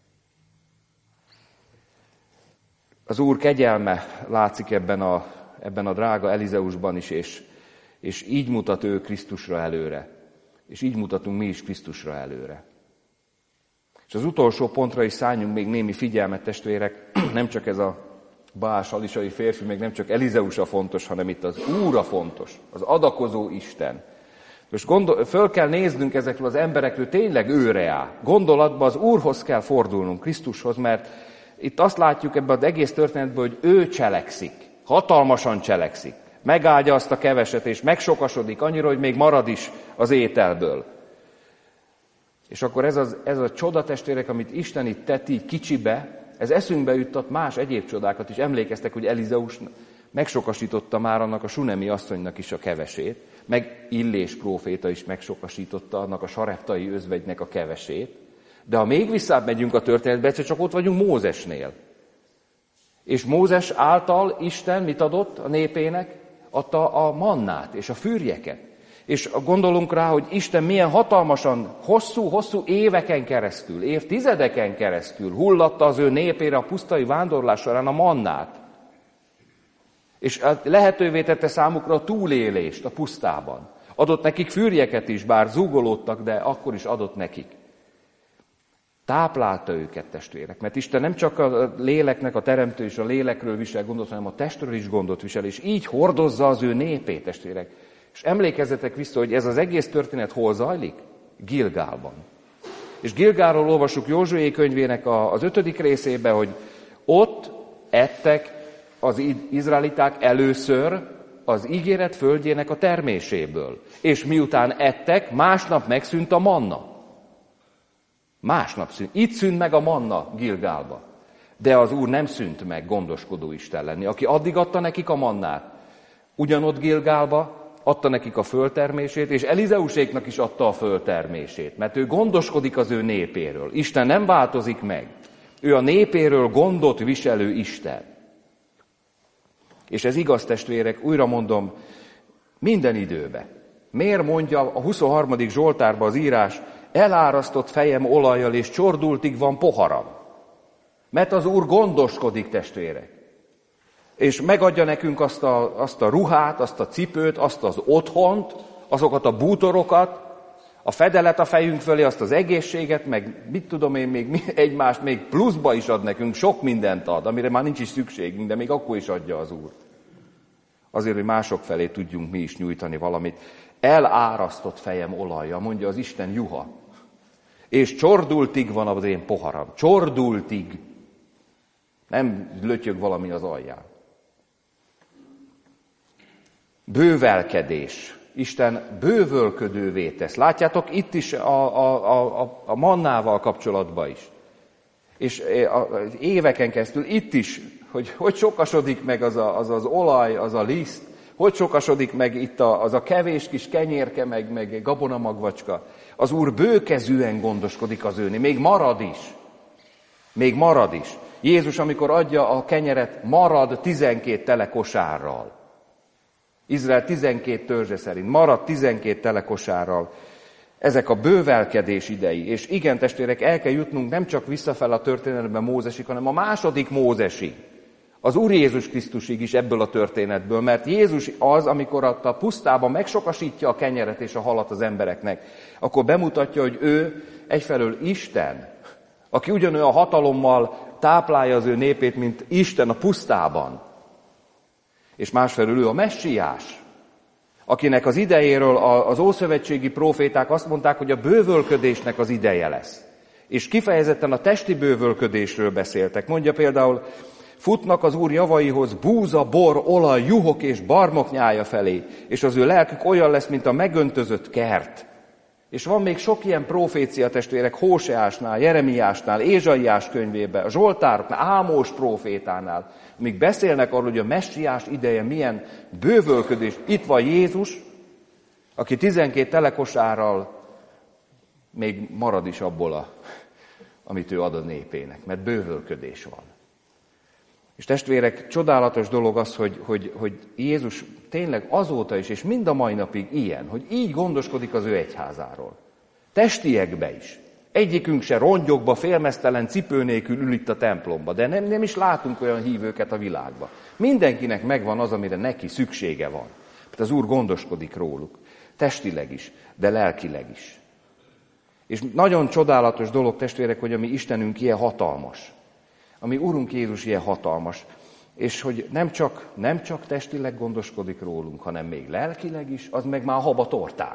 Az Úr kegyelme látszik ebben a drága Elizeusban is, és így mutat ő Krisztusra előre. És így mutatunk mi is Krisztusra előre. És az utolsó pontra is szálljunk még némi figyelmet, testvérek, nem csak ez a bálsalisai férfi, még nem csak Elizeus a fontos, hanem itt az Úr a fontos, az adakozó Isten. Most föl kell néznünk ezekről az emberekről, tényleg őre áll. Gondolatban az Úrhoz kell fordulnunk, Krisztushoz, mert itt azt látjuk ebben az egész történetben, hogy ő cselekszik, hatalmasan cselekszik. Megáldja azt a keveset, és megsokasodik annyira, hogy még marad is az ételből. És akkor ez a csoda, testvérek, amit Isten itt tett így kicsibe, ez eszünkbe juttat más egyéb csodákat is. Emlékeztek, hogy Elizeus megsokasította már annak a sunemi asszonynak is a kevesét, meg Illés próféta is megsokasította annak a sareptai özvegynek a kevesét. De ha még visszább megyünk a történetbe, egyszer csak ott vagyunk Mózesnél. És Mózes által Isten mit adott a népének? Adta a mannát és a fürjeket. És gondolunk rá, hogy Isten milyen hatalmasan, hosszú éveken keresztül, évtizedeken keresztül hullatta az ő népére a pusztai vándorlás során a mannát. És lehetővé tette számukra a túlélést a pusztában. Adott nekik fürjeket is, bár zúgolódtak, de akkor is adott nekik. Táplálta őket, testvérek, mert Isten nem csak a léleknek a teremtő és a lélekről visel gondot, hanem a testről is gondot visel, és így hordozza az ő népét, testvérek. És emlékezzetek vissza, hogy ez az egész történet hol zajlik? Gilgálban. És Gilgálról olvasjuk Józsué könyvének az 5. részében, hogy ott ettek az izraeliták először az ígéret földjének a terméséből. És miután ettek, másnap megszűnt a manna. Másnap szűnt. Itt szűnt meg a manna Gilgálba. De az Úr nem szűnt meg gondoskodó Isten lenni, aki addig adta nekik a mannát. Ugyanott Gilgálba adta nekik a földtermését, és Elizeuséknak is adta a földtermését, mert ő gondoskodik az ő népéről. Isten nem változik meg. Ő a népéről gondot viselő Isten. És ez igaz, testvérek, újra mondom, minden időbe. Miért mondja a 23. Zsoltárban az írás, elárasztott fejem olajjal és csordultig van poharam? Mert az Úr gondoskodik, testvérek. És megadja nekünk azt a ruhát, azt a cipőt, azt az otthont, azokat a bútorokat, a fedelet a fejünk fölé, azt az egészséget, meg mit tudom én, még egymást, még pluszba is ad nekünk, sok mindent ad, amire már nincs is szükségünk, de még akkor is adja az Úr. Azért, hogy mások felé tudjunk mi is nyújtani valamit. Elárasztott fejem olajja, mondja az Isten juha. És csordultig van az én poharam. Csordultig. Nem lötyög valami az alján. Bővelkedés. Isten bővölködővé tesz. Látjátok, itt is a mannával kapcsolatban is. És az éveken keresztül itt is, hogy sokasodik meg az olaj, az a liszt, hogy sokasodik meg itt az a kevés kis kenyérke, meg gabonamagvacska. Az Úr bőkezűen gondoskodik az őné, még marad is. Még marad is. Jézus, amikor adja a kenyeret, marad 12 tele kosárral. Izrael 12 törzse szerint marad 12 tele kosárral. Ezek a bővelkedés idei. És igen, testvérek, el kell jutnunk nem csak visszafel a történetben Mózesig, hanem a második Mózesig. Az Úr Jézus Krisztusig is ebből a történetből, mert Jézus az, amikor a pusztában megsokasítja a kenyeret és a halat az embereknek, akkor bemutatja, hogy ő egyfelől Isten, aki ugyanolyan hatalommal táplálja az ő népét, mint Isten a pusztában. És másfelől ő a messiás, akinek az idejéről az ószövetségi próféták azt mondták, hogy a bővölködésnek az ideje lesz. És kifejezetten a testi bővölködésről beszéltek. Mondja például, futnak az Úr javaihoz búza, bor, olaj, juhok és barmok nyája felé, és az ő lelkük olyan lesz, mint a megöntözött kert. És van még sok ilyen profécia, testvérek, Hóseásnál, Jeremiásnál, Ézsaiás könyvében, a Zsoltároknál, Ámós prófétánál, amíg beszélnek arról, hogy a messiás ideje milyen bővölködés. Itt van Jézus, aki 12 telekosárral még marad is abból, amit ő ad a népének, mert bővölködés van. És testvérek, csodálatos dolog az, hogy Jézus tényleg azóta is, és mind a mai napig ilyen, hogy így gondoskodik az ő egyházáról. Testiekbe is. Egyikünk se rongyokba, félmeztelen cipő nélkül ül itt a templomba, de nem is látunk olyan hívőket a világban. Mindenkinek megvan az, amire neki szüksége van. Mert az Úr gondoskodik róluk. Testileg is, de lelkileg is. És nagyon csodálatos dolog, testvérek, hogy a mi Istenünk ilyen hatalmas. A mi Urunk Jézus ilyen hatalmas. És hogy nem csak testileg gondoskodik rólunk, hanem még lelkileg is, az meg már haba tortán.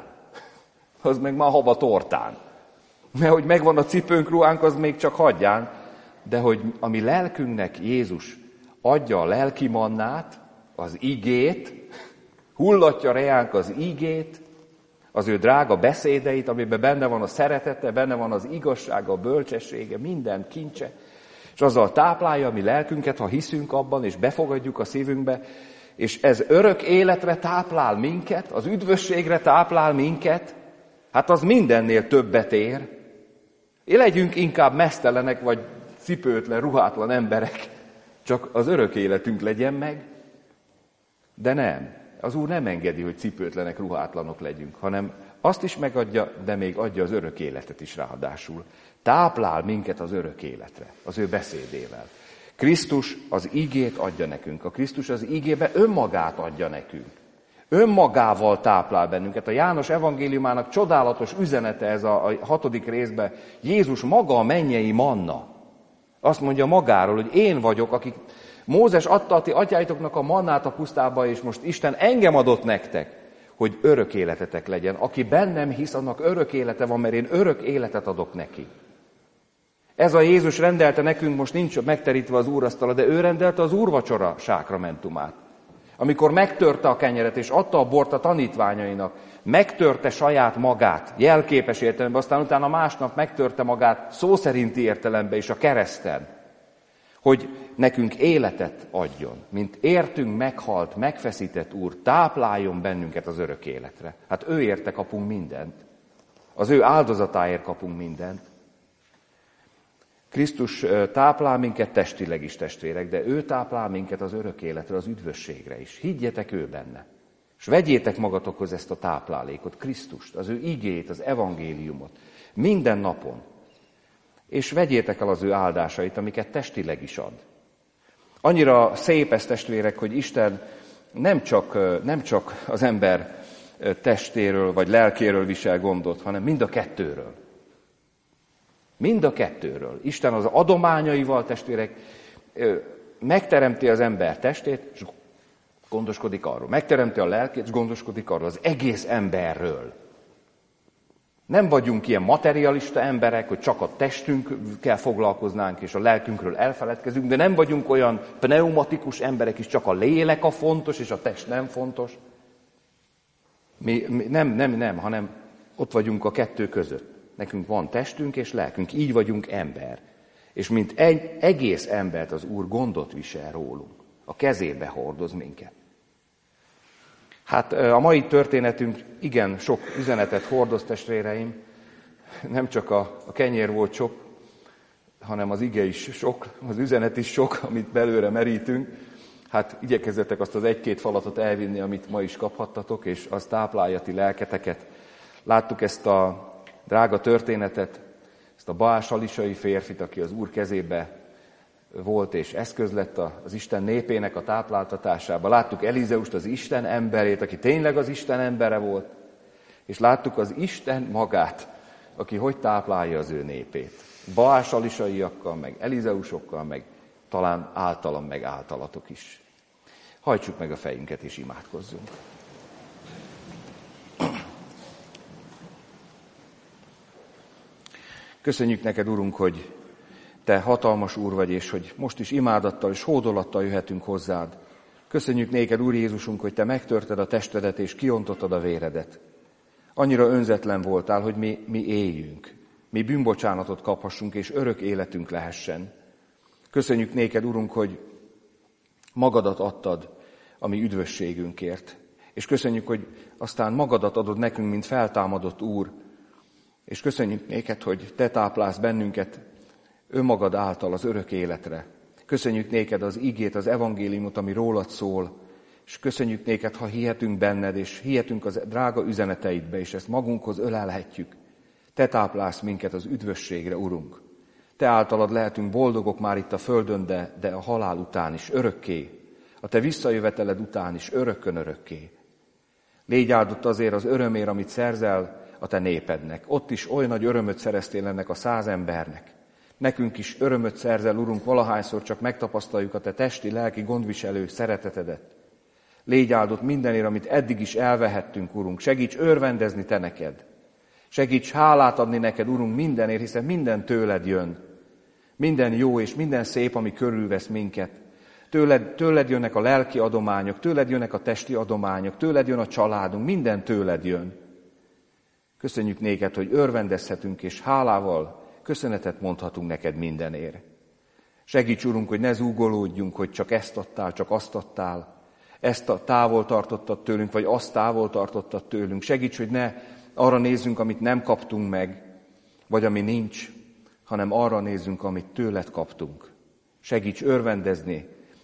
Az meg már haba tortán. Mert hogy megvan a cipőnk, ruhánk, az még csak hagyján, de hogy a mi lelkünknek Jézus adja a lelki mannát, az igét, hullatja reánk az igét, az ő drága beszédeit, amiben benne van a szeretete, benne van az igazsága, a bölcsessége, minden kincse, és azzal táplálja a mi lelkünket, ha hiszünk abban, és befogadjuk a szívünkbe, és ez örök életre táplál minket, az üdvösségre táplál minket, hát az mindennél többet ér. Legyünk inkább meztelenek, vagy cipőtlen, ruhátlan emberek, csak az örök életünk legyen meg. De nem. Az Úr nem engedi, hogy cipőtlenek, ruhátlanok legyünk, hanem azt is megadja, de még adja az örök életet is ráadásul. Táplál minket az örök életre, az ő beszédével. Krisztus az igét adja nekünk. A Krisztus az igébe önmagát adja nekünk. Önmagával táplál bennünket. A János evangéliumának csodálatos üzenete ez a 6. részben. Jézus maga a mennyei manna. Azt mondja magáról, hogy én vagyok, akik Mózes adta a ti atyáitoknak a mannát a pusztába, és most Isten engem adott nektek, hogy örök életetek legyen. Aki bennem hisz, annak örök élete van, mert én örök életet adok neki. Ez a Jézus rendelte nekünk, most nincs megterítve az úrasztala, de ő rendelte az úrvacsora sákramentumát. Amikor megtörte a kenyeret és adta a bort a tanítványainak, megtörte saját magát, jelképes értelemben, aztán utána másnap megtörte magát szó szerinti értelemben is a kereszten, hogy nekünk életet adjon, mint értünk meghalt, megfeszített Úr, tápláljon bennünket az örök életre. Hát ő érte kapunk mindent. Az ő áldozatáért kapunk mindent. Krisztus táplál minket testileg is, testvérek, de ő táplál minket az örök életre, az üdvösségre is. Higgyetek ő benne. És vegyétek magatokhoz ezt a táplálékot, Krisztust, az ő igét, az evangéliumot. Minden napon. És vegyétek el az ő áldásait, amiket testileg is ad. Annyira szép ez, testvérek, hogy Isten nem csak az ember testéről vagy lelkéről visel gondot, hanem mind a kettőről. Mind a kettőről. Isten az adományaival, testvérek, megteremti az ember testét, és gondoskodik arról. Megteremti a lelkét, és gondoskodik arról, az egész emberről. Nem vagyunk ilyen materialista emberek, hogy csak a testünkkel foglalkoznánk, és a lelkünkről elfeledkezünk, de nem vagyunk olyan pneumatikus emberek is, csak a lélek a fontos, és a test nem fontos. Nem, hanem ott vagyunk a kettő között. Nekünk van testünk és lelkünk, így vagyunk ember. És mint egy egész embert az Úr gondot visel rólunk. A kezébe hordoz minket. Hát a mai történetünk igen sok üzenetet hordoz, testvéreim. Nem csak a kenyér volt sok, hanem az ige is sok, az üzenet is sok, amit belőle merítünk. Hát igyekezzetek azt az 1-2 falatot elvinni, amit ma is kaphattatok, és az táplálja ti lelketeket. Láttuk ezt a drága történetet, ezt a baásalisai férfit, aki az Úr kezébe volt és eszköz lett az Isten népének a tápláltatásába. Láttuk Elizeust, az Isten emberét, aki tényleg az Isten embere volt, és láttuk az Isten magát, aki hogy táplálja az ő népét. Baásalisaiakkal, meg Elizeusokkal, meg talán általam, meg általatok is. Hajtsuk meg a fejünket és imádkozzunk. Köszönjük neked, Urunk, hogy te hatalmas Úr vagy, és hogy most is imádattal és hódolattal jöhetünk hozzád. Köszönjük néked, Úr Jézusunk, hogy te megtörted a testedet és kiontottad a véredet. Annyira önzetlen voltál, hogy mi éljünk, mi bűnbocsánatot kaphassunk, és örök életünk lehessen. Köszönjük néked, Urunk, hogy magadat adtad a mi üdvösségünkért. És köszönjük, hogy aztán magadat adod nekünk, mint feltámadott Úr. És köszönjük néked, hogy te táplálsz bennünket önmagad által az örök életre. Köszönjük néked az igét, az evangéliumot, ami rólad szól, és köszönjük néked, ha hihetünk benned, és hihetünk az drága üzeneteidbe, és ezt magunkhoz ölelhetjük. Te táplálsz minket az üdvösségre, Urunk. Te általad lehetünk boldogok már itt a földön, de a halál után is örökké, a te visszajöveteled után is örökkön örökké. Légy áldott azért az örömért, amit szerzel a te népednek. Ott is oly nagy örömöt szereztél ennek a 100 embernek. Nekünk is örömöt szerzel, Urunk, valahányszor csak megtapasztaljuk a te testi, lelki gondviselő szeretetedet. Légy áldott mindenért, amit eddig is elvehettünk, Urunk. Segíts örvendezni te neked. Segíts hálát adni neked, Urunk, mindenért, hiszen minden tőled jön. Minden jó és minden szép, ami körülvesz minket. Tőled jönnek a lelki adományok, tőled jönnek a testi adományok, tőled jön a családunk, minden tőled jön. Köszönjük néked, hogy örvendezhetünk, és hálával köszönetet mondhatunk neked mindenért. Segíts, Urunk, hogy ne zúgolódjunk, hogy csak ezt adtál, csak azt adtál, ezt távol tartottad tőlünk, vagy azt távol tartottad tőlünk. Segíts, hogy ne arra nézzünk, amit nem kaptunk meg, vagy ami nincs, hanem arra nézzünk, amit tőled kaptunk. Segíts örvendezni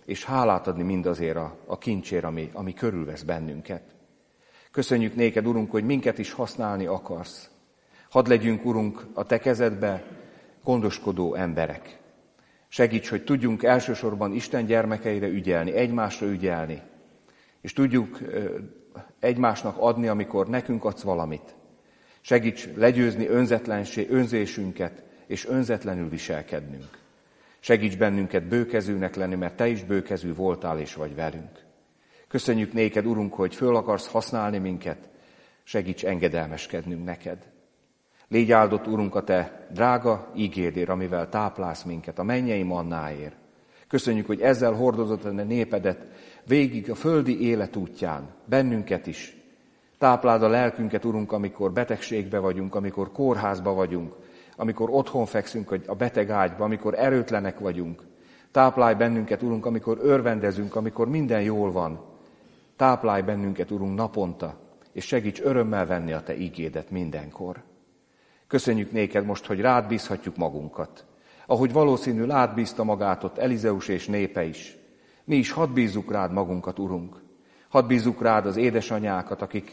és hálát adni mindazért a kincsért, ami körülvesz bennünket. Köszönjük néked, Urunk, hogy minket is használni akarsz. Hadd legyünk, Urunk, a te kezedbe gondoskodó emberek. Segíts, hogy tudjunk elsősorban Isten gyermekeire ügyelni, egymásra ügyelni, és tudjuk egymásnak adni, amikor nekünk adsz valamit. Segíts legyőzni önzésünket, és önzetlenül viselkednünk. Segíts bennünket bőkezűnek lenni, mert te is bőkezű voltál és vagy velünk. Köszönjük néked, Urunk, hogy föl akarsz használni minket, segíts engedelmeskednünk neked. Légy áldott, Urunk, a te drága ígédért, amivel táplálsz minket, a mennyei mannáért. Köszönjük, hogy ezzel hordozott a népedet végig a földi élet útján, bennünket is. Tápláld a lelkünket, Urunk, amikor betegségbe vagyunk, amikor kórházba vagyunk, amikor otthon fekszünk a beteg ágyba, amikor erőtlenek vagyunk. Táplálj bennünket, Urunk, amikor örvendezünk, amikor minden jól van. Táplálj bennünket, Urunk, naponta, és segíts örömmel venni a te ígédet mindenkor. Köszönjük néked most, hogy rád bízhatjuk magunkat. Ahogy valószínű rád bízta magát ott Elizeus és népe is. Mi is hadd bízzuk rád magunkat, Urunk. Hadd bízzuk rád az édesanyákat, akik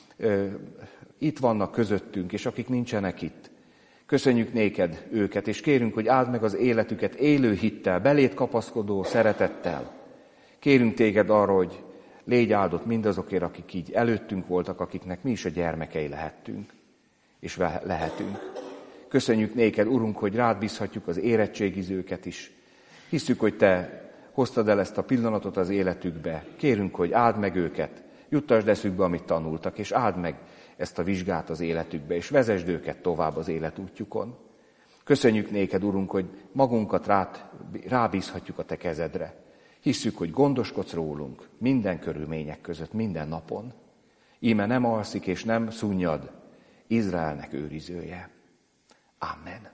itt vannak közöttünk, és akik nincsenek itt. Köszönjük néked őket, és kérünk, hogy áld meg az életüket élő hittel, beléd kapaszkodó szeretettel. Kérünk téged arra, hogy légy áldott mindazokért, akik így előttünk voltak, akiknek mi is a gyermekei lehettünk, és lehetünk. Köszönjük néked, Urunk, hogy rád bízhatjuk az érettségizőket is. Hisszük, hogy te hoztad el ezt a pillanatot az életükbe. Kérünk, hogy áld meg őket, juttasd eszükbe, amit tanultak, és áld meg ezt a vizsgát az életükbe, és vezesd őket tovább az életútjukon. Köszönjük néked, Urunk, hogy magunkat rábízhatjuk a te kezedre. Hisszük, hogy gondoskodsz rólunk minden körülmények között, minden napon. Íme nem alszik és nem szunnyad, Izraelnek őrizője. Amen.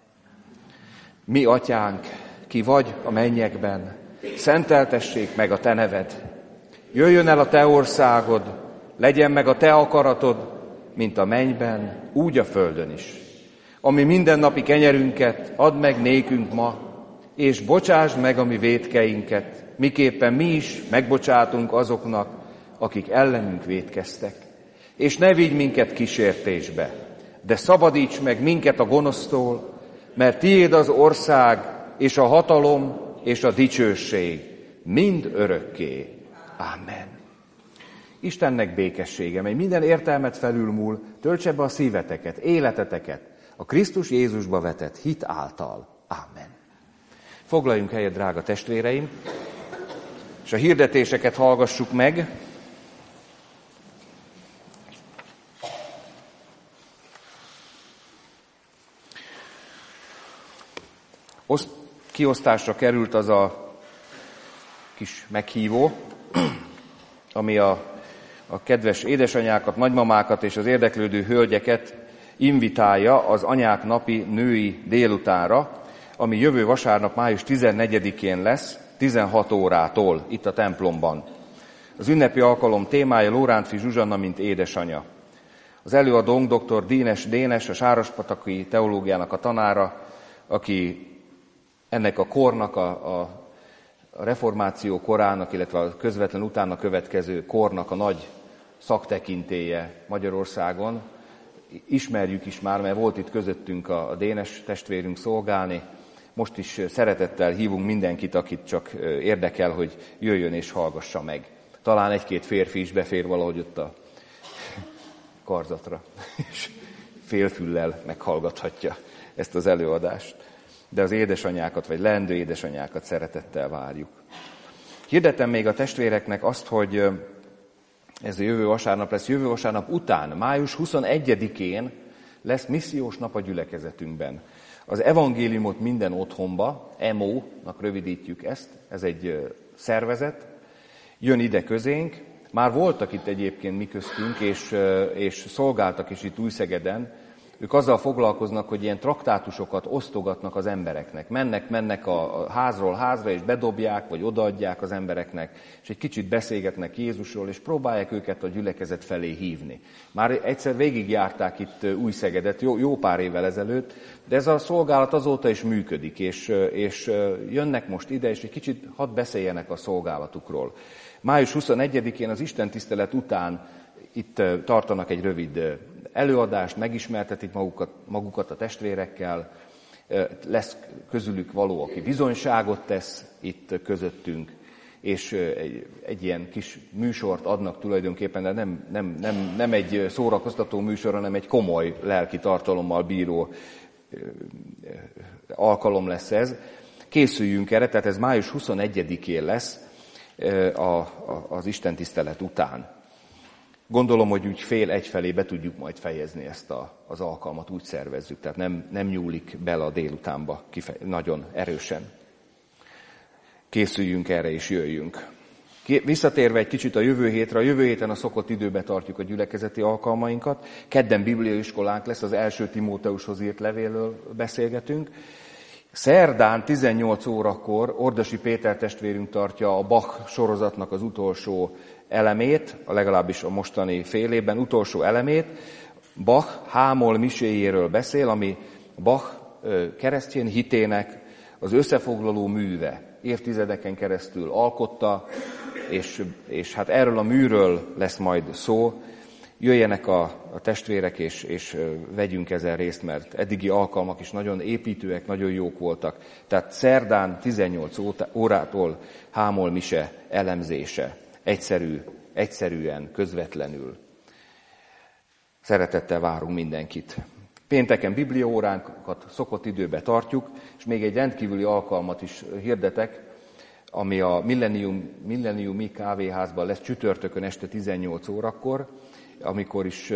Mi atyánk, ki vagy a mennyekben, szenteltessék meg a te neved. Jöjjön el a te országod, legyen meg a te akaratod, mint a mennyben, úgy a földön is. Ami mindennapi kenyerünket add meg nékünk ma, és bocsásd meg a mi vétkeinket, miképpen mi is megbocsátunk azoknak, akik ellenünk vétkeztek. És ne vigy minket kísértésbe, de szabadíts meg minket a gonosztól, mert tiéd az ország, és a hatalom, és a dicsőség, mind örökké. Amen. Istennek békessége, mely minden értelmet felülmúl, töltse be a szíveteket, életeteket, a Krisztus Jézusba vetett hit által. Amen. Foglaljunk helyet, drága testvéreim, és a hirdetéseket hallgassuk meg. Kiosztásra került az a kis meghívó, ami a kedves édesanyákat, nagymamákat és az érdeklődő hölgyeket invitálja az anyák napi női délutánra, ami jövő vasárnap, május 14-én lesz, 16 órától itt a templomban. Az ünnepi alkalom témája Lórántfi Zsuzsanna, mint édesanya. Az előadónk dr. Dínes Dénes, a Sárospataki teológiának a tanára, aki ennek a kornak, a reformáció korának, illetve a közvetlen utána következő kornak a nagy szaktekintélye Magyarországon. Ismerjük is már, mert volt itt közöttünk a Dénes testvérünk szolgálni. Most is szeretettel hívunk mindenkit, akit csak érdekel, hogy jöjjön és hallgassa meg. Talán egy-két férfi is befér valahogy ott a karzatra, és félfüllel meghallgathatja ezt az előadást. De az édesanyákat, vagy leendő édesanyákat szeretettel várjuk. Hirdetem még a testvéreknek azt, hogy ez a jövő vasárnap lesz. Jövő vasárnap után, május 21-én lesz missziós nap a gyülekezetünkben. Az evangéliumot minden otthonba, EMO-nak rövidítjük ezt, ez egy szervezet, jön ide közénk. Már voltak itt egyébként mi köztünk, és szolgáltak is itt Újszegeden Ők azzal foglalkoznak, hogy ilyen traktátusokat osztogatnak az embereknek. Mennek a házról házra, és bedobják, vagy odaadják az embereknek, és egy kicsit beszélgetnek Jézusról, és próbálják őket a gyülekezet felé hívni. Már egyszer végigjárták itt Újszegedet, jó pár évvel ezelőtt, de ez a szolgálat azóta is működik, és jönnek most ide, és egy kicsit hadd beszéljenek a szolgálatukról. Május 21-én az istentisztelet után itt tartanak egy rövid előadást, megismertetik magukat a testvérekkel, lesz közülük való, aki bizonyságot tesz itt közöttünk, és egy ilyen kis műsort adnak tulajdonképpen, de nem egy szórakoztató műsor, hanem egy komoly lelki tartalommal bíró alkalom lesz ez. Készüljünk erre, tehát ez május 21-én lesz az istentisztelet után. Gondolom, hogy úgy fél felé be tudjuk majd fejezni ezt az alkalmat, úgy szervezzük, tehát nem nyúlik bele a délutánba nagyon erősen. Készüljünk erre és jöjjünk. Visszatérve egy kicsit a jövő héten a szokott időbe tartjuk a gyülekezeti alkalmainkat. Kedden bibliaiskolánk lesz, az első Timóteushoz írt levélről beszélgetünk. Szerdán 18 órakor Ordasi Péter testvérünk tartja a Bach sorozatnak az utolsó elemét, legalábbis a mostani fél évben utolsó elemét. Bach H-moll miséjéről beszél, ami Bach keresztény hitének az összefoglaló műve. Évtizedeken keresztül alkotta, és hát erről a műről lesz majd szó. Jöjjenek a testvérek, és vegyünk ezen részt, mert eddigi alkalmak is nagyon építőek, nagyon jók voltak. Tehát szerdán 18 órától H-moll mise elemzése. Egyszerűen, közvetlenül. Szeretettel várunk mindenkit. Pénteken bibliaóránkat szokott időbe tartjuk, és még egy rendkívüli alkalmat is hirdetek, ami a Millenniumi kávéházban lesz csütörtökön este 18 órakor, amikor is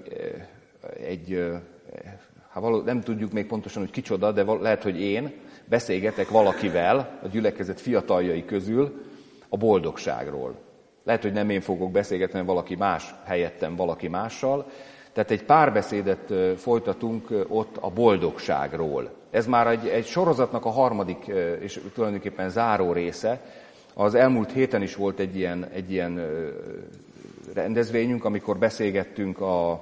nem tudjuk még pontosan, hogy kicsoda, de lehet, hogy én beszélgetek valakivel a gyülekezet fiataljai közül a boldogságról. Lehet, hogy nem én fogok beszélgetni, hanem valaki más helyettem valaki mással. Tehát egy párbeszédet folytatunk ott a boldogságról. Ez már egy sorozatnak a harmadik és tulajdonképpen záró része. Az elmúlt héten is volt egy ilyen rendezvényünk, amikor beszélgettünk a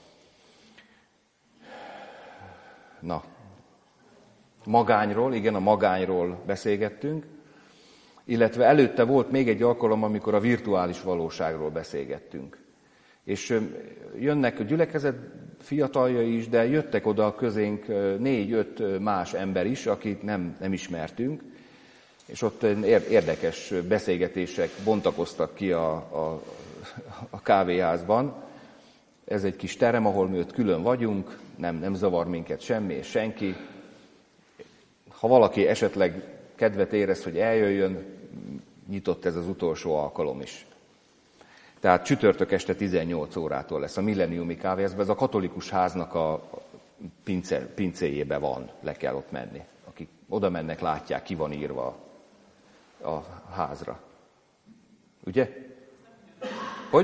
magányról beszélgettünk, illetve előtte volt még egy alkalom, amikor a virtuális valóságról beszélgettünk. És jönnek a gyülekezet fiataljai is, de jöttek oda közénk 4-5 más ember is, akit nem ismertünk, és ott érdekes beszélgetések bontakoztak ki a kávéházban. Ez egy kis terem, ahol mi ott külön vagyunk, nem zavar minket semmi és senki. Ha valaki esetleg kedvet érez, hogy eljöjjön, nyitott ez az utolsó alkalom is. Tehát csütörtök este 18 órától lesz a Millenniumi kávéházban, ez a katolikus háznak a pincéjébe van, le kell ott menni. Akik oda mennek, látják, ki van írva a házra. Ugye? Hogy?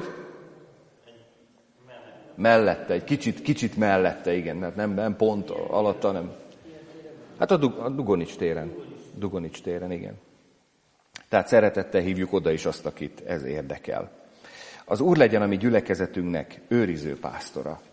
Mellette, egy kicsit mellette, igen, mert nem pont alatta, nem. Hát a Dugonics téren, igen. Tehát szeretettel hívjuk oda is azt, akit ez érdekel. Az Úr legyen a mi gyülekezetünknek őriző pásztora.